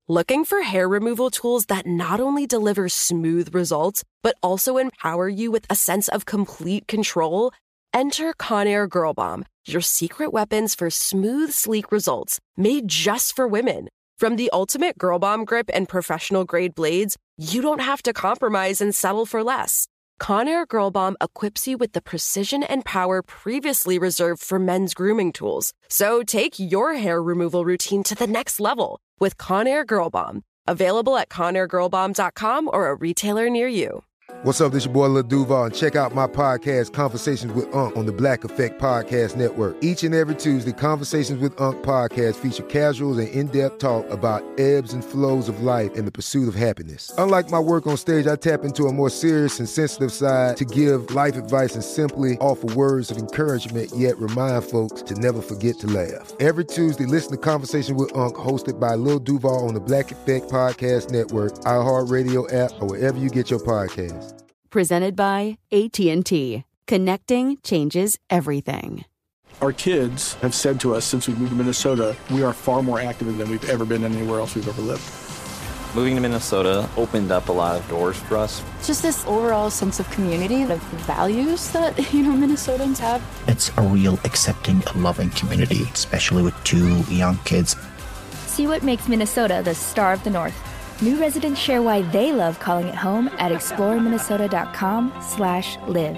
Looking for hair removal tools that not only deliver smooth results, but also empower you with a sense of complete control? Enter Conair Girl Bomb, your secret weapons for smooth, sleek results, made just for women. From the ultimate Girl Bomb grip and professional-grade blades, you don't have to compromise and settle for less. Conair Girl Bomb equips you with the precision and power previously reserved for men's grooming tools. So take your hair removal routine to the next level with Conair Girl Bomb. Available at ConairGirlBomb.com or a retailer near you. What's up, this your boy Lil Duval, and check out my podcast, Conversations with Unc, on the Black Effect Podcast Network. Each and every Tuesday, Conversations with Unc podcast feature casuals and in-depth talk about ebbs and flows of life and the pursuit of happiness. Unlike my work on stage, I tap into a more serious and sensitive side to give life advice and simply offer words of encouragement, yet remind folks to never forget to laugh. Every Tuesday, listen to Conversation with Unc, hosted by Lil Duval on the Black Effect Podcast Network, iHeartRadio app, or wherever you get your podcasts. Presented by AT&T. Connecting changes everything. Our kids have said to us since we moved to Minnesota, we are far more active than we've ever been anywhere else we've ever lived. Moving to Minnesota opened up a lot of doors for us. Just this overall sense of community, the values that, Minnesotans have. It's a real accepting, loving community, especially with 2 young kids. See what makes Minnesota the star of the North. New residents share why they love calling it home at exploreminnesota.com/live.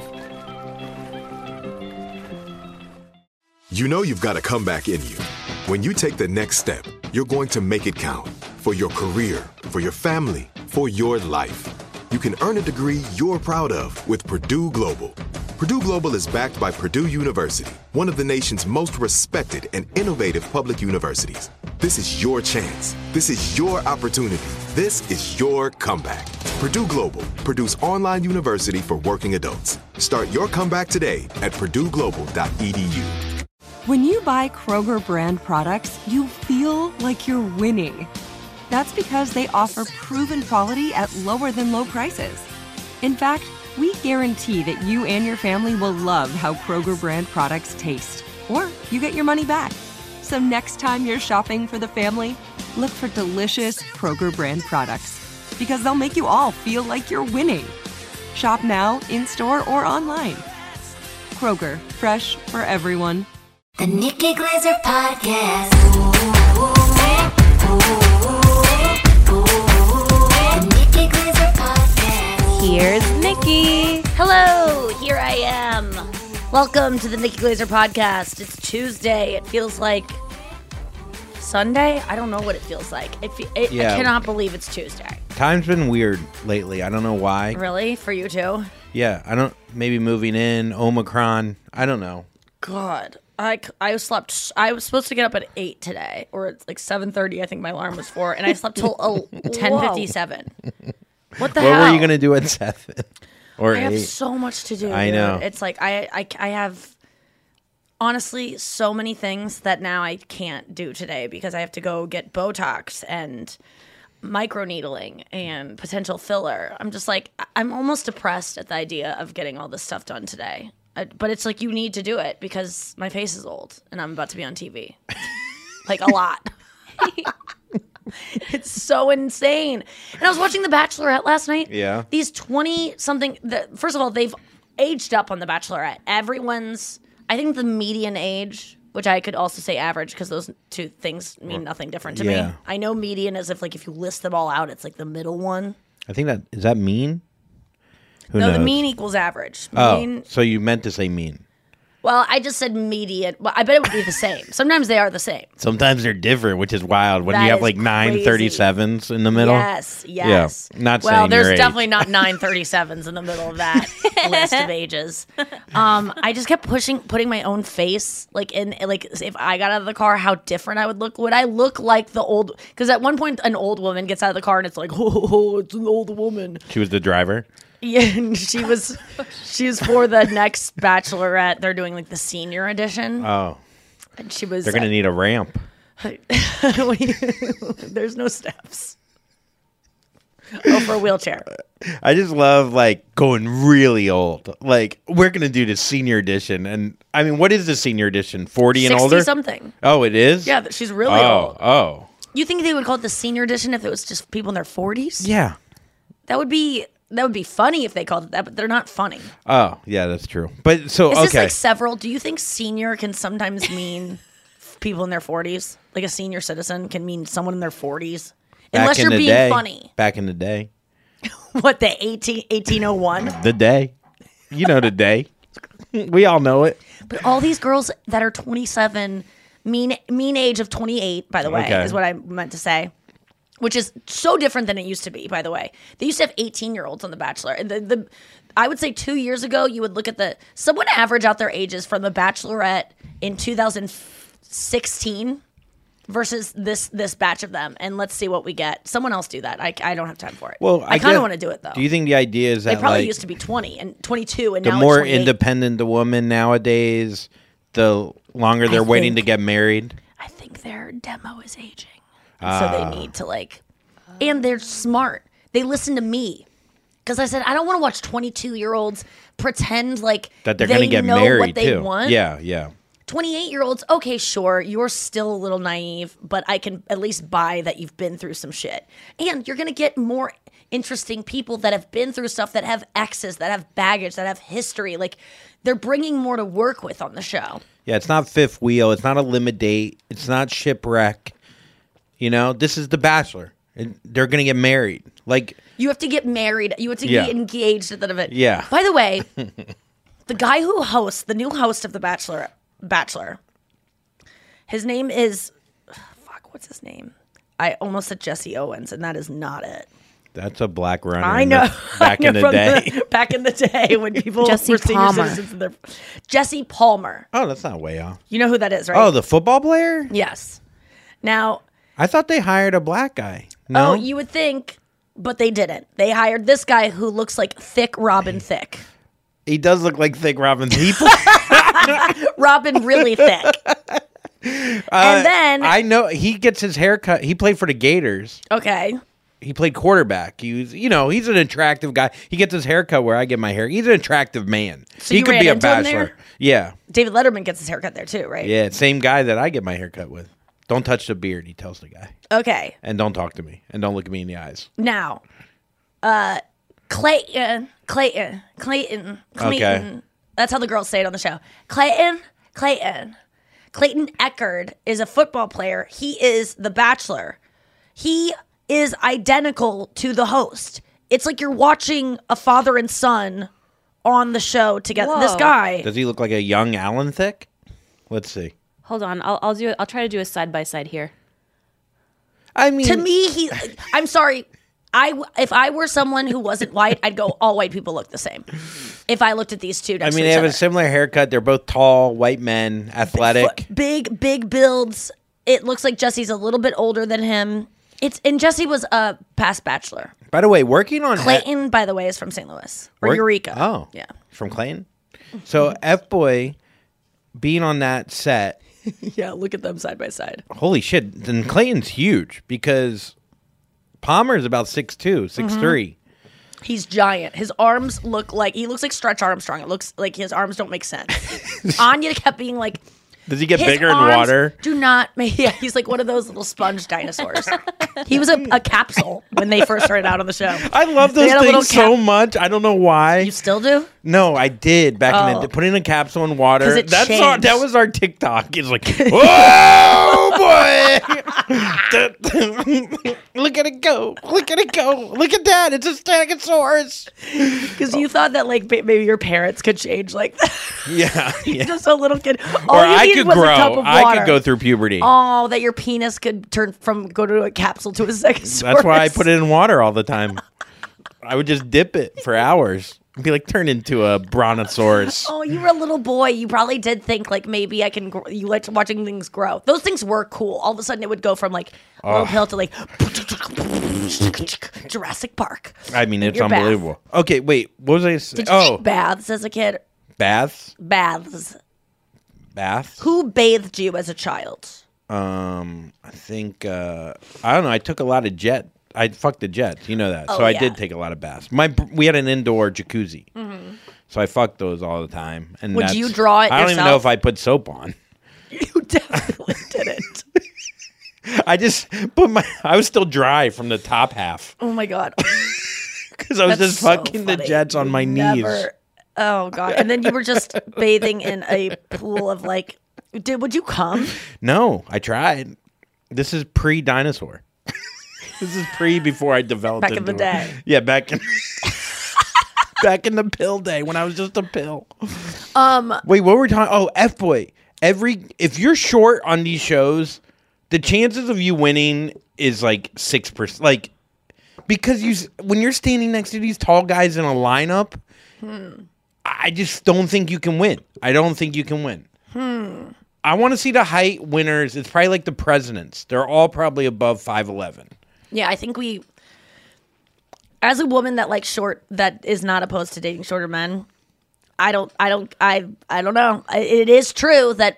You know you've got a comeback in you. When you take the next step, you're going to make it count. For your career, for your family, for your life. You can earn a degree you're proud of with Purdue Global. Purdue Global is backed by Purdue University, one of the nation's most respected and innovative public universities. This is your chance. This is your opportunity. This is your comeback. Purdue Global, Purdue's online university for working adults. Start your comeback today at purdueglobal.edu. When you buy Kroger brand products, you feel like you're winning. That's because they offer proven quality at lower than low prices. In fact, we guarantee that you and your family will love how Kroger brand products taste, or you get your money back. So next time you're shopping for the family, look for delicious Kroger brand products, because they'll make you all feel like you're winning. Shop now, in-store, or online. Kroger, fresh for everyone. The Nikki Glazer Podcast. The Nikki Glazer Podcast. Here's Nikki. Hello, here I am. Welcome to the Nikki Glazer Podcast. It's Tuesday. It feels like Sunday. I don't know what it feels like. I cannot believe it's Tuesday. Time's been weird lately. I don't know why. Really? For you too? Yeah, maybe moving in, Omicron. I don't know. God. I slept. I was supposed to get up at 8 today, or it's like 7:30. I think my alarm was for, and I slept till 10:57. What the hell? What were you gonna do at 7 or 8? I have so much to do. I know. It's like I have honestly so many things that now I can't do today because I have to go get Botox and microneedling and potential filler. I'm just like, I'm almost depressed at the idea of getting all this stuff done today. But it's like, you need to do it because my face is old and I'm about to be on TV. Like, a lot. It's so insane. And I was watching The Bachelorette last night. Yeah. These 20-something, first of all, they've aged up on The Bachelorette. Everyone's, I think the median age, which I could also say average because those two things mean nothing different to me. I know median as if, like, if you list them all out, it's like the middle one. I think is that mean? Who no, knows? the mean equals average. Oh, so you meant to say mean. Well, I just said median. Well, I bet it would be the same. Sometimes they are the same. Sometimes they're different, which is wild. When you have like 937s in the middle. Yes. Yeah, not saying well, there's your age. definitely not 937s in the middle of that list of ages. I just kept putting my own face if I got out of the car, how different I would look. Would I look like the old? Because at one point, an old woman gets out of the car and it's like, oh, it's an old woman. She was the driver. Yeah, and she was for the next Bachelorette. They're doing like the senior edition. Oh, and she was. They're gonna need a ramp. There's no steps. Oh, for a wheelchair. I just love like going really old. Like, we're gonna do the senior edition, and I mean, what is the senior edition? 40 and older? 60-something. Oh, it is. Yeah, she's really old. Oh. You think they would call it the senior edition if it was just people in their 40s? Yeah. That would be funny if they called it that, but they're not funny. Oh, yeah, that's true. But so, Is okay. this like several? Do you think senior can sometimes mean people in their 40s? Like a senior citizen can mean someone in their 40s? Unless you're being funny. Back in the day. What, the 1801? The day. You know the day. We all know it. But all these girls that are 27, mean age of 28, by the way, is what I meant to say. Which is so different than it used to be, by the way. They used to have 18-year-olds on The Bachelor. And I would say 2 years ago, you would look at someone average out their ages from The Bachelorette in 2016 versus this batch of them. And let's see what we get. Someone else do that. I don't have time for it. Well, I kind of want to do it, though. Do you think the idea is that they probably used to be 20 and 22 and the now more it's 28. independent the woman nowadays, the longer they're waiting to get married? I think their demo is aging. So they need to and they're smart. They listen to me because I said I don't want to watch 22-year-olds pretend like that they're going to get know married what they too. want. Yeah. 28-year-olds, okay, sure, you're still a little naive, but I can at least buy that you've been through some shit. And you're going to get more interesting people that have been through stuff, that have exes, that have baggage, that have history. Like, they're bringing more to work with on the show. Yeah, it's not Fifth Wheel. It's not Eliminate Date. It's not Shipwreck. You know, this is The Bachelor. And they're going to get married. Like, you have to get married. You have to get engaged at the end of it. Yeah. By the way, the guy who hosts, the new host of The Bachelor, his name is, what's his name? I almost said Jesse Owens, and that is not it. That's a black runner. I know. Back in the day. Back in the day when people Jesse were senior Palmer. citizens. Jesse Palmer. Oh, that's not way off. You know who that is, right? Oh, the football player? Yes. Now, I thought they hired a black guy. No? Oh, you would think, but they didn't. They hired this guy who looks like thick Robin Thicke. He does look like thick Robin Thicke. Robin really thick. And then I know he gets his haircut. He played for the Gators. Okay. He played quarterback. He was, he's an attractive guy. He gets his haircut where I get my hair. He's an attractive man. So he you could ran be a into him bachelor. there? Yeah. David Letterman gets his haircut there too, right? Yeah, same guy that I get my haircut with. Don't touch the beard, he tells the guy. Okay. And don't talk to me. And don't look at me in the eyes. Now, Clayton. Okay. That's how the girls say it on the show. Clayton Echard is a football player. He is the Bachelor. He is identical to the host. It's like you're watching a father and son on the show together. Whoa. This guy. Does he look like a young Alan Thicke? Let's see. Hold on, I'll try to do a side by side here. I mean, to me, I'm sorry. If I were someone who wasn't white, I'd go, all white people look the same. If I looked at these two next to they each have other. a similar haircut. They're both tall, white men, athletic. Big builds. It looks like Jesse's a little bit older than him. And Jesse was a past Bachelor. By the way, working on Clayton, by the way, is from St. Louis or Eureka. Oh, yeah, from Clayton. So F-Boy being on that set. Yeah, look at them side by side. Holy shit! Then Clayton's huge because Palmer's about 6'2", 6'3". He's giant. His arms look like Stretch Armstrong. It looks like his arms don't make sense. Anya kept being like, does he get his bigger in arms water? Do not. Yeah, he's like one of those little sponge dinosaurs. He was a capsule when they first started out on the show. I love those things so much. I don't know why. You still do? No, I did back in the day. Put in a capsule in water. 'Cause it changed. That was our TikTok. It's like, whoa, boy! Look at it go! Look at it go! Look at that! It's a Stegosaurus. Because you thought that like maybe your parents could change like that. Yeah, Just a little kid. Or All you I needed could was a grow. cup of I water. could go through puberty. Oh, that your penis could go to a capsule to a Stegosaurus. That's why I put it in water all the time. I would just dip it for hours. Be like turned into a brontosaurus. Oh, you were a little boy. You probably did think like maybe I can. You liked watching things grow. Those things were cool. All of a sudden, it would go from like a little pill to like Jurassic Park. I mean, it's Your bath. unbelievable. Okay, wait. What was I saying? Did you take baths as a kid? Baths. Baths. Baths. Who bathed you as a child? I think I don't know. I took a lot of jet. I fucked the jets. You know that. Oh, so I yeah. did take a lot of baths. We had an indoor jacuzzi, so I fucked those all the time. And Would you draw it I don't even know yourself? if I put soap on. You definitely didn't. I was still dry from the top half. Oh my God. Because I was just fucking the jets on my knees. Oh God. And then you were just bathing in a pool of like, would you come? No, I tried. This is pre-dinosaur. This is before I developed back in the day. Yeah, back in the pill day when I was just a pill. Wait, what were we talking? Oh, F-Boy. If you're short on these shows, the chances of you winning is like 6%. Like, because when you're standing next to these tall guys in a lineup, I just don't think you can win. I don't think you can win. I want to see the height winners. It's probably like the presidents. They're all probably above 5'11". Yeah, I think as a woman that likes that is not opposed to dating shorter men, I don't know. It is true that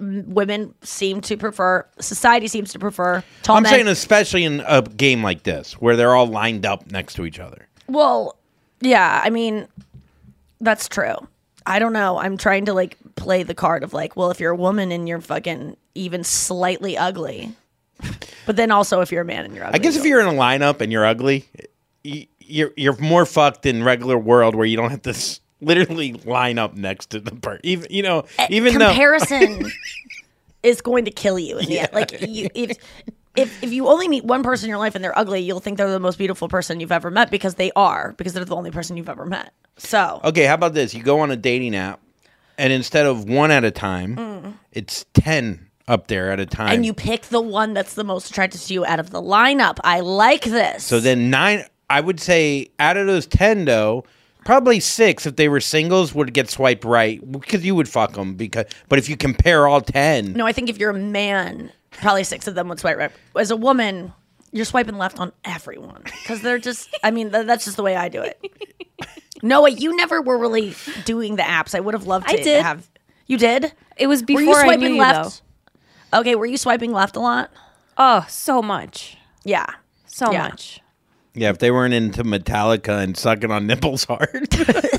society seems to prefer tall men. I'm saying especially in a game like this where they're all lined up next to each other. Well, yeah, I mean, that's true. I don't know. I'm trying to like play the card of like, well, if you're a woman and you're fucking even slightly ugly, but then also if you're a man and you're ugly. I guess if you're in a lineup and you're ugly, you're more fucked in regular world where you don't have to literally line up next to the person. Even comparison is going to kill you in the end. Like if you only meet one person in your life and they're ugly, you'll think they're the most beautiful person you've ever met because they're the only person you've ever met. So okay, how about this? You go on a dating app, and instead of one at a time, it's 10 up there at a time, and you pick the one that's the most attractive to you out of the lineup. I like this. So then 9, I would say, out of those 10, though, probably 6 if they were singles would get swiped right because you would fuck them. But if you compare all 10, no, I think if you're a man, probably 6 of them would swipe right. As a woman, you're swiping left on everyone because they're just. I mean, that's just the way I do it. Noah, you never were really doing the apps. I would have loved to have. You did? It was before were you swiping I knew left? You, though. Okay, were you swiping left a lot? Oh, so much. Yeah. So much. Yeah, if they weren't into Metallica and sucking on nipples hard.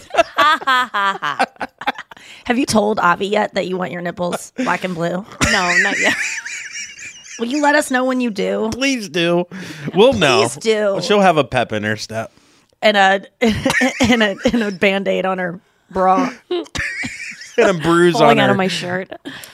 Have you told Avi yet that you want your nipples black and blue? No, not yet. Will you let us know when you do? Please do. We'll know. Please do. She'll have a pep in her step. And a Band-Aid on her bra. And a bruise falling on her. out of my shirt.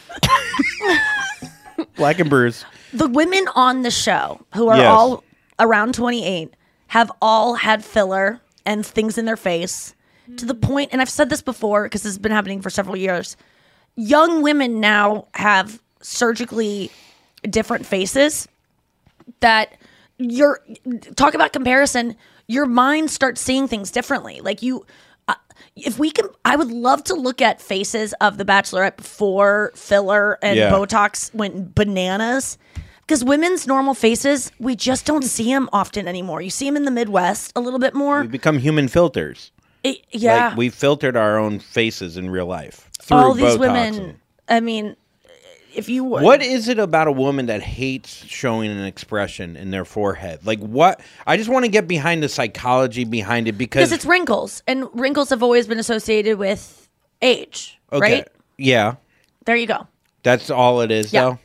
Black and bruise. The women on the show who are all around 28 have all had filler and things in their face to the point, and I've said this before because this has been happening for several years, young women now have surgically different faces that talk about comparison. Your mind starts seeing things differently. Like if we can, I would love to look at faces of the Bachelorette before filler and Botox went bananas. Because women's normal faces, we just don't see them often anymore. You see them in the Midwest a little bit more. We become human filters. Yeah. Like we filtered our own faces in real life through all these Botox women, I mean, if you would. What is it about a woman that hates showing an expression in their forehead? Like what? I just want to get behind the psychology behind it because it's wrinkles. And wrinkles have always been associated with age, right? Yeah. There you go. That's all it is, though?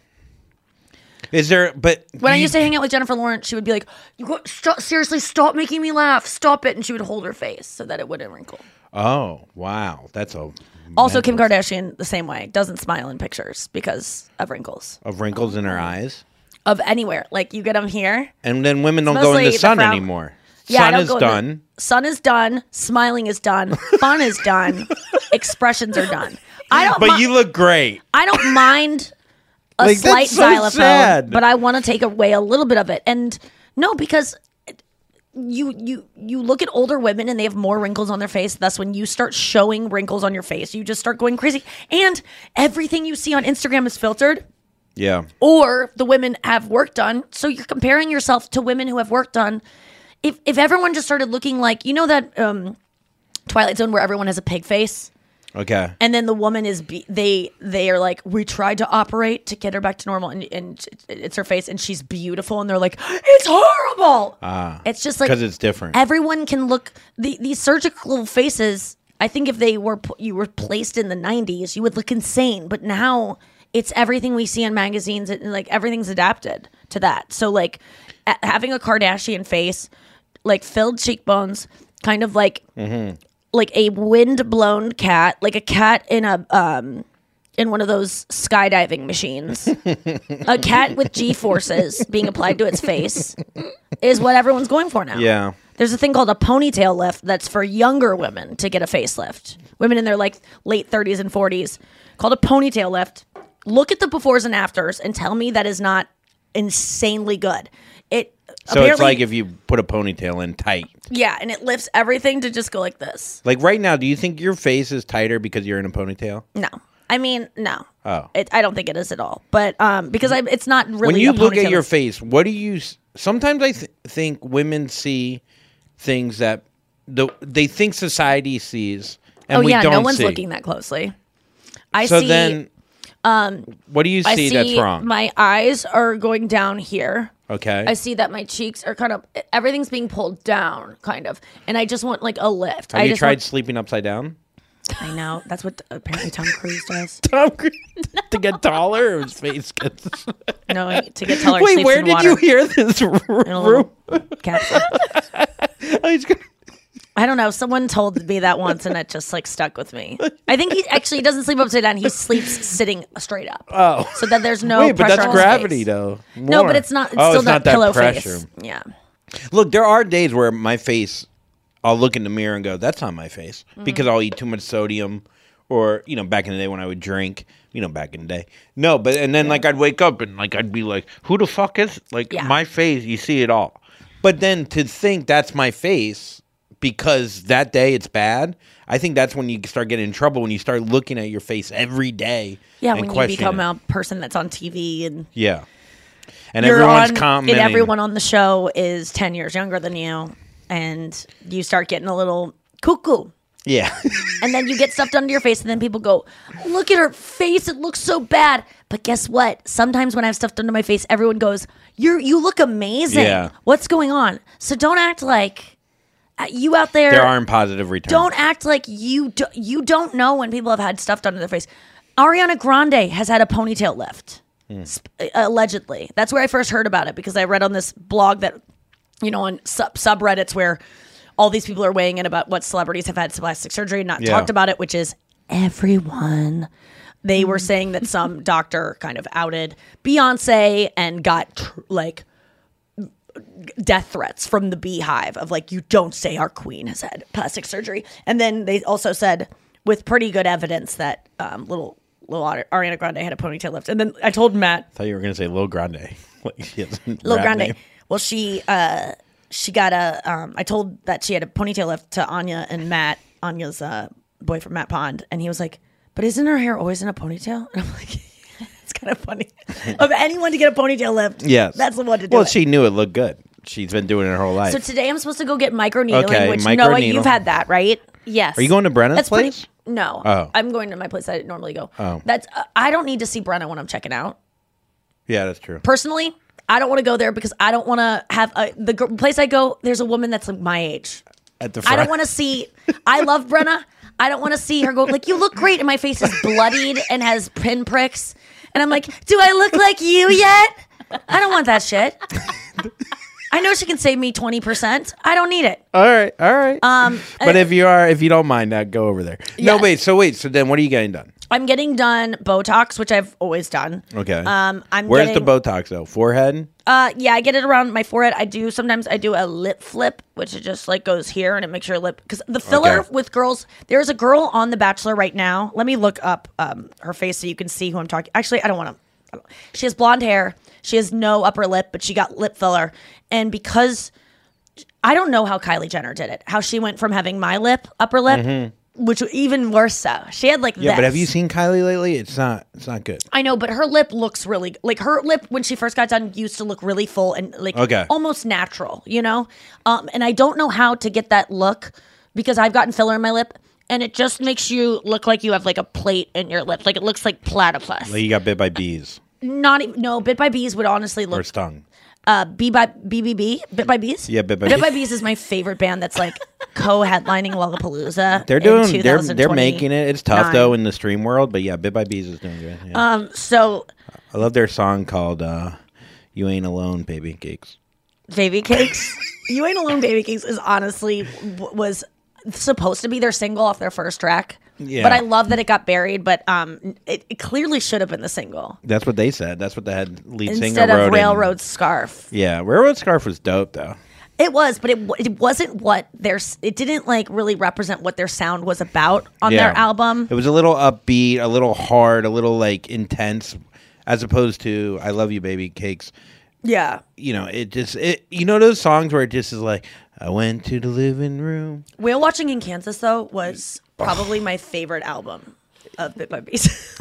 Is there, but... When I used to hang out with Jennifer Lawrence, she would be like, seriously, stop making me laugh. Stop it. And she would hold her face so that it wouldn't wrinkle. Oh, wow. That's a... Also, Kim Kardashian, the same way, doesn't smile in pictures because of wrinkles. Of wrinkles in her eyes? Of anywhere. Like, you get them here. And then women don't go in the sun anymore. Yeah, sun is done. Sun is done. Smiling is done. Fun is done. Expressions are done. But you look great. I don't mind a slight xylophone, sad. But I want to take away a little bit of it. And no, because you look at older women and they have more wrinkles on their face. That's when you start showing wrinkles on your face. You just start going crazy. And everything you see on Instagram is filtered. Yeah. Or the women have work done. So you're comparing yourself to women who have work done. If everyone just started looking like, you know that Twilight Zone where everyone has a pig face? Okay. And then the woman is, they are like, we tried to operate to get her back to normal and it's her face and she's beautiful. And they're like, it's horrible. It's just like. Because it's different. Everyone can look, these surgical faces, I think if you were placed in the 90s, you would look insane. But now it's everything we see in magazines, and like everything's adapted to that. So like having a Kardashian face, like filled cheekbones, kind of like like a wind-blown cat, like a cat in a in one of those skydiving machines. A cat with G-forces being applied to its face is what everyone's going for now. Yeah. There's a thing called a ponytail lift that's for younger women to get a facelift. Women in their like late 30s and 40s, called a ponytail lift. Look at the befores and afters and tell me that is not insanely good. So it's like if you put a ponytail in tight. Yeah, and it lifts everything to just go like this. Like right now, do you think your face is tighter because you're in a ponytail? No. I mean, no. Oh. I don't think it is at all. But because it's not really when you a look at ponytail. your face, what do you... Sometimes I think women see things that they think society sees, and we don't see. No one's looking that closely. Then, what do you see, I see that's wrong? My eyes are going down here. Okay. I see that my cheeks are kind of... Everything's being pulled down, kind of. And I just want like a lift. Have you tried sleeping upside down? I know. That's what apparently Tom Cruise does. Tom Cruise to get taller, or his face gets... No, to get taller. Wait, where did you hear this in a little capsule. I don't know. Someone told me that once, and it just like stuck with me. I think he actually doesn't sleep upside down. He sleeps sitting straight up. Oh, so that there's no. Wait, but pressure that's on gravity, his face. though. No, but it's not. It's still it's not that pillow pressure. face. Yeah. Look, there are days where my face, I'll look in the mirror and go, "That's not my face," because I'll eat too much sodium, or back in the day when I would drink. Back in the day. No, but and then like I'd wake up and like I'd be like, "Who the fuck is my face?" You see it all, but then to think that's my face. Because that day it's bad, I think that's when you start getting in trouble, when you start looking at your face every day. Yeah, when you become a person that's on TV and and everyone's commenting. And everyone on the show is 10 years younger than you, and you start getting a little cuckoo. Yeah. And then you get stuff done to your face, and then people go, "Look at her face; it looks so bad." But guess what? Sometimes when I have stuff done to my face, everyone goes, "You look amazing. Yeah. What's going on?" So don't act like. You out there aren't positive returns. Don't act like you don't know when people have had stuff done to their face. Ariana Grande has had a ponytail lift, allegedly. That's where I first heard about it, because I read on this blog that, on subreddits where all these people are weighing in about what celebrities have had plastic surgery and not talked about it, which is everyone. They were saying that some doctor kind of outed Beyonce and got death threats from the Beehive of like, you don't say our queen has had plastic surgery. And then they also said with pretty good evidence that little Ariana Grande had a ponytail lift. And then I told Matt. I thought you were going to say Lil Grande. Lil Grande. Name. Well, she got I told that she had a ponytail lift to Anya and Matt, Anya's boyfriend, Matt Pond. And he was like, "But isn't her hair always in a ponytail?" And I'm like, it's kind of funny. Of anyone to get a ponytail lift, yes, that's the one to do. Well, she knew it looked good. She's been doing it her whole life. So today I'm supposed to go get microneedling, which microneedle. Noah, you've had that, right? Yes. Are you going to Brenna's place? No. Oh. I'm going to my place I normally go. Oh. That's I don't need to see Brenna when I'm checking out. Yeah, that's true. Personally, I don't want to go there because I don't want to have the place I go. There's a woman that's like my age. At the front. I don't want to see. I love Brenna. I don't want to see her go like, "You look great," and my face is bloodied and has pinpricks. And I'm like, "Do I look like you yet?" I don't want that shit. I know she can save me 20%. I don't need it. All right. But if you don't mind that, go over there. Yes. No, wait. So then what are you getting done? I'm getting done Botox, which I've always done. Okay. Where's the Botox though? Forehead? Yeah, I get it around my forehead. Sometimes I do a lip flip, which it just like goes here and it makes your lip, because the filler with girls, there's a girl on The Bachelor right now. Let me look up her face so you can see who I'm talking. Actually, I don't want to. She has blonde hair. She has no upper lip, but she got lip filler. And because I don't know how Kylie Jenner did it, how she went from having my upper lip, which even worse so. She had like this. Yeah, but have you seen Kylie lately? It's not good. I know, but her lip looks really, like her lip when she first got done used to look really full and like almost natural, And I don't know how to get that look because I've gotten filler in my lip. And it just makes you look like you have like a plate in your lip. Like it looks like platypus. Like you got bit by bees. Bit by bees would honestly look. Or stung. BBB, Bit by Bees? Yeah, Bit by Bees. Bit by Bees is my favorite band that's like co-headlining Lollapalooza. They're making it. It's tough though in the stream world, but yeah, Bit by Bees is doing good. Yeah. So I love their song called "You Ain't Alone, Baby Cakes." Baby Cakes. You Ain't Alone, Baby Cakes is honestly was supposed to be their single off their first track. Yeah. But I love that it got buried, but it clearly should have been the single. That's what they said. That's what the head lead singer instead wrote. Of Railroad Scarf. Yeah, Railroad Scarf was dope though. It was, but it wasn't what it didn't like really represent what their sound was about on their album. It was a little upbeat, a little hard, a little like intense, as opposed to "I Love You, Baby Cakes." Yeah, you know, those songs where it just is like, "I went to the living room." Whale Watching in Kansas though was probably my favorite album of Bit by Bees.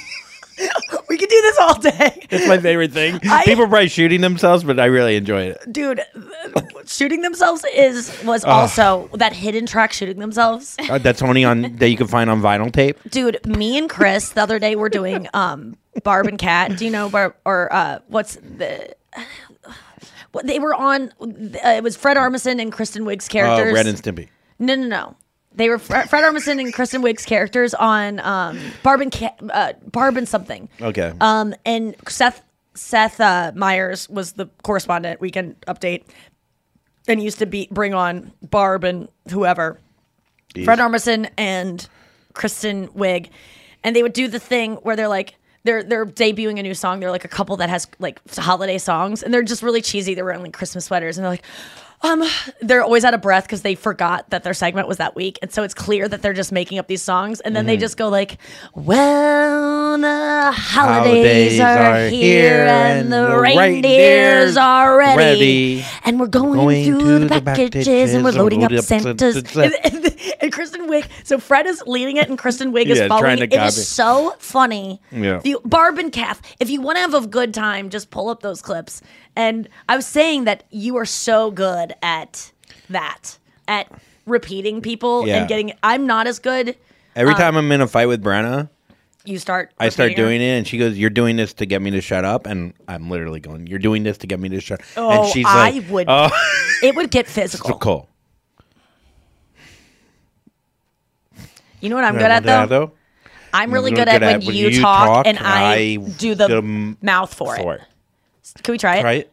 We could do this all day. It's my favorite thing. People are probably shooting themselves, but I really enjoy it. Dude, shooting themselves was also that hidden track, Shooting Themselves. That's only that you can find on vinyl tape. Dude, me and Chris the other day were doing Barb and Cat. Do you know Barb or what's the? What they were on? It was Fred Armisen and Kristen Wiig's characters. Ren and Stimpy. No. They were Fred Armisen and Kristen Wiig's characters on Barb and something. Okay. And Seth Meyers was the correspondent. Weekend Update, and used to bring on Barb and whoever, Fred Armisen and Kristen Wiig, and they would do the thing where they're like. They're debuting a new song. They're like a couple that has like holiday songs, and they're just really cheesy. They're wearing like Christmas sweaters, and they're like, they're always out of breath because they forgot that their segment was that week, and so it's clear that they're just making up these songs, and then they just go like, "Well, the holidays are here, and the reindeers are ready, and we're going through the packages, and we're loading up Santa's." And Kristen Wiig, so Fred is leading it, and Kristen Wiig is following it. It is so funny. Yeah. Barb and Kath. If you want to have a good time, just pull up those clips. And I was saying that you are so good at that, at repeating people and getting. I'm not as good. Every time I'm in a fight with Brenna, I start doing it, and she goes, "You're doing this to get me to shut up," and I'm literally going, "You're doing this to get me to shut up." Oh, and she's I like, would. Oh. It would get physical. So cool. You know what I'm good at though? I'm really good at when you talk and I do the mouth for it. Can we try it? Try it.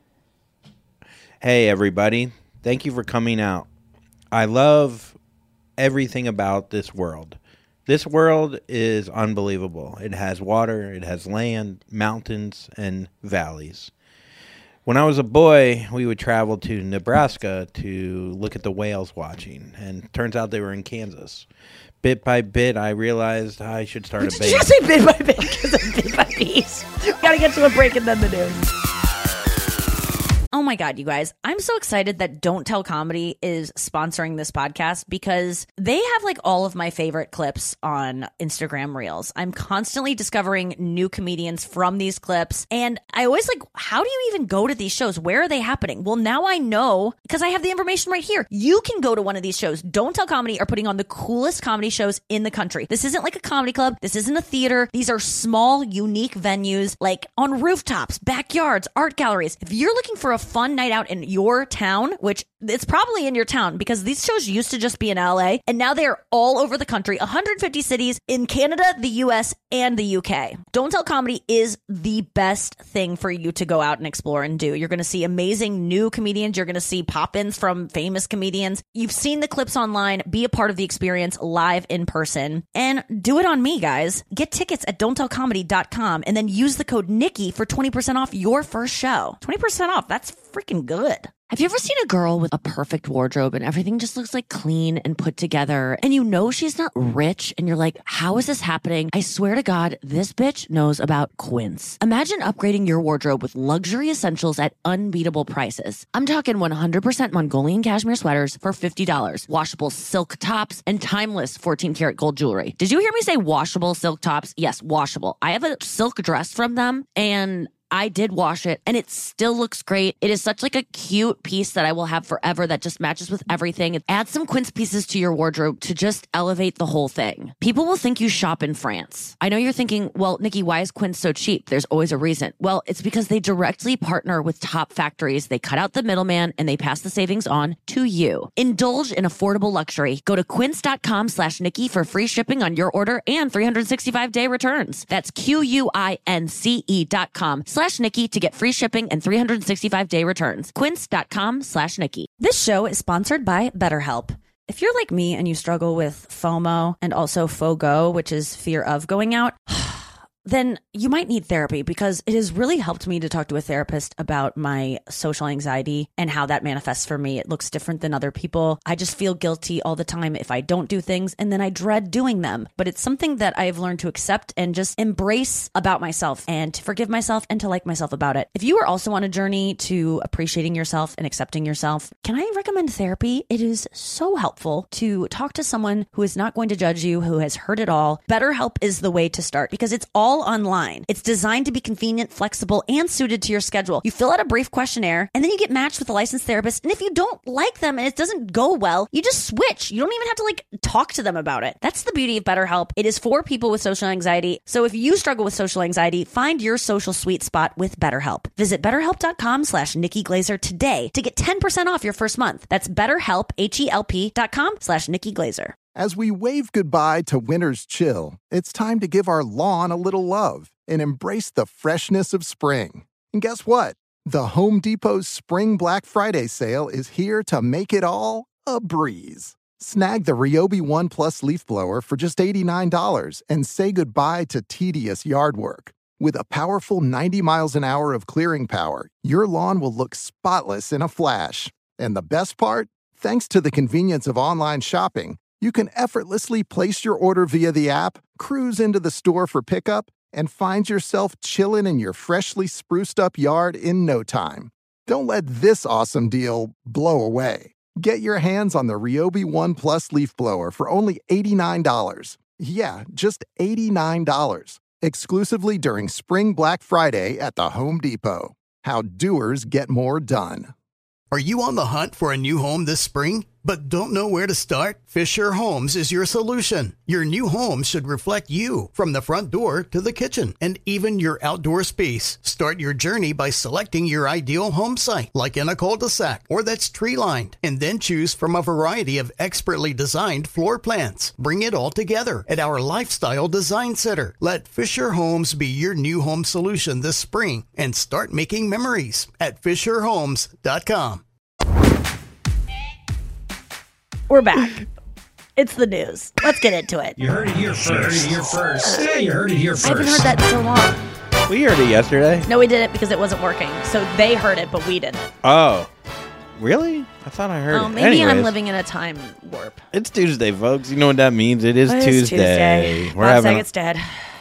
Hey, everybody. Thank you for coming out. I love everything about this world. This world is unbelievable. It has water, it has land, mountains, and valleys. When I was a boy, we would travel to Nebraska to look at the whales watching, and turns out they were in Kansas. Bit by bit, I realized I should start a band. Did you just say bit by bit because of Bit by Bees? We gotta get to a break and then the news. Oh my God, you guys. I'm so excited that Don't Tell Comedy is sponsoring this podcast because they have like all of my favorite clips on Instagram Reels. I'm constantly discovering new comedians from these clips. And I always like, how do you even go to these shows? Where are they happening? Well, now I know because I have the information right here. You can go to one of these shows. Don't Tell Comedy are putting on the coolest comedy shows in the country. This isn't like a comedy club. This isn't a theater. These are small, unique venues like on rooftops, backyards, art galleries. If you're looking for a fun night out in your town, which it's probably in your town because these shows used to just be in LA and now they are all over the country, 150 cities in Canada, the US, and the UK. Don't Tell Comedy is the best thing for you to go out and explore and do. You're going to see amazing new comedians. You're going to see pop-ins from famous comedians. You've seen the clips online. Be a part of the experience live in person and do it on me, guys. Get tickets at don'ttellcomedy.com and then use the code Nikki for 20% off your first show. 20% off. That's freaking good. Have you ever seen a girl with a perfect wardrobe and everything just looks like clean and put together and you know she's not rich and you're like, how is this happening? I swear to God, this bitch knows about Quince. Imagine upgrading your wardrobe with luxury essentials at unbeatable prices. I'm talking 100% Mongolian cashmere sweaters for $50, washable silk tops, and timeless 14-karat gold jewelry. Did you hear me say washable silk tops? Yes, washable. I have a silk dress from them and I did wash it and it still looks great. It is such like a cute piece that I will have forever that just matches with everything. Add some Quince pieces to your wardrobe to just elevate the whole thing. People will think you shop in France. I know you're thinking, well, Nikki, why is Quince so cheap? There's always a reason. Well, it's because they directly partner with top factories. They cut out the middleman and they pass the savings on to you. Indulge in affordable luxury. Go to quince.com/Nikki for free shipping on your order and 365-day returns. That's QUINCE.com/Nikki to get free shipping and 365-day returns. Quince.com/Nikki. This show is sponsored by BetterHelp. If you're like me and you struggle with FOMO and also FOGO, which is fear of going out, then you might need therapy, because it has really helped me to talk to a therapist about my social anxiety and how that manifests for me. It looks different than other people. I just feel guilty all the time if I don't do things, and then I dread doing them. But it's something that I've learned to accept and just embrace about myself, and to forgive myself and to like myself about it. If you are also on a journey to appreciating yourself and accepting yourself, can I recommend therapy? It is so helpful to talk to someone who is not going to judge you, who has heard it all. BetterHelp is the way to start, because it's all online. It's designed to be convenient, flexible, and suited to your schedule. You fill out a brief questionnaire, and then you get matched with a licensed therapist. And if you don't like them and it doesn't go well, you just switch. You don't even have to talk to them about it. That's the beauty of BetterHelp. It is for people with social anxiety. So if you struggle with social anxiety, find your social sweet spot with BetterHelp. Visit BetterHelp.com/Nikki Glaser today to get 10% off your first month. That's BetterHelp, HELP.com/Nikki Glaser. As we wave goodbye to winter's chill, it's time to give our lawn a little love and embrace the freshness of spring. And guess what? The Home Depot's Spring Black Friday sale is here to make it all a breeze. Snag the Ryobi One Plus leaf blower for just $89 and say goodbye to tedious yard work. With a powerful 90 miles an hour of clearing power, your lawn will look spotless in a flash. And the best part? Thanks to the convenience of online shopping, you can effortlessly place your order via the app, cruise into the store for pickup, and find yourself chilling in your freshly spruced up yard in no time. Don't let this awesome deal blow away. Get your hands on the Ryobi One Plus leaf blower for only $89. Yeah, just $89. Exclusively during Spring Black Friday at the Home Depot. How doers get more done. Are you on the hunt for a new home this spring, but don't know where to start? Fisher Homes is your solution. Your new home should reflect you, from the front door to the kitchen and even your outdoor space. Start your journey by selecting your ideal home site, like in a cul-de-sac or that's tree-lined, and then choose from a variety of expertly designed floor plans. Bring it all together at our Lifestyle Design Center. Let Fisher Homes be your new home solution this spring and start making memories at FisherHomes.com. We're back. It's the news. Let's get into it. You heard it here first. Yeah, you heard it here first. I haven't heard that in so long. We heard it yesterday. No, we didn't, because it wasn't working. So they heard it, but we didn't. Oh, really? I thought I heard it. Maybe Anyways, I'm living in a time warp. It's Tuesday, folks. You know what that means. It is Tuesday. Bob Saget's dead.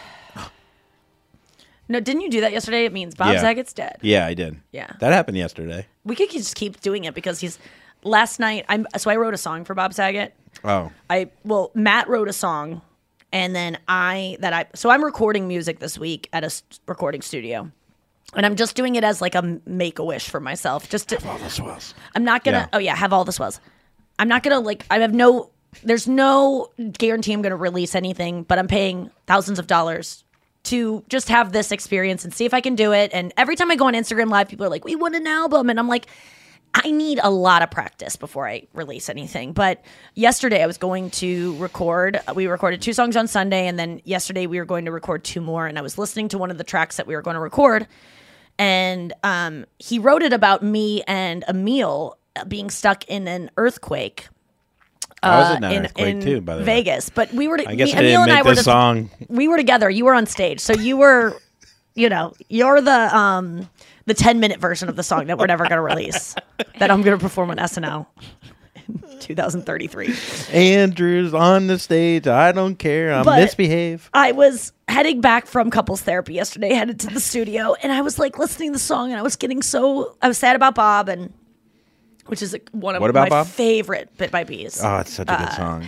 No, didn't you do that yesterday? It means Bob Saget's dead. Yeah, I did. Yeah. That happened yesterday. We could just keep doing it, because he's... Last night, I wrote a song for Bob Saget. Oh. Matt wrote a song, and then so I'm recording music this week at a recording studio, and I'm just doing it as like a make-a-wish for myself. Just to have all the swells. I'm not gonna. Have all the swells. I'm not gonna there's no guarantee I'm gonna release anything, but I'm paying thousands of dollars to just have this experience and see if I can do it. And every time I go on Instagram Live, people are like, "We want an album," and I'm like, I need a lot of practice before I release anything. But yesterday I was going to record. We recorded 2 songs on Sunday, and then yesterday we were going to record 2 more. And I was listening to one of the tracks that we were going to record, and he wrote it about me and Emil being stuck in an earthquake. I was in an earthquake too, by the way. Vegas. But we were. I guess I didn't make this song. We were together. You were on stage, so you were. You're the 10-minute version of the song that we're never going to release, that I'm going to perform on SNL in 2033. Andrew's on the stage. I don't care. I'm misbehave. I was heading back from couples therapy yesterday, headed to the studio, and I was listening to the song, and I was sad about Bob, and which is one of my Bob? favorite Bit by Bees. Oh, it's such a good song.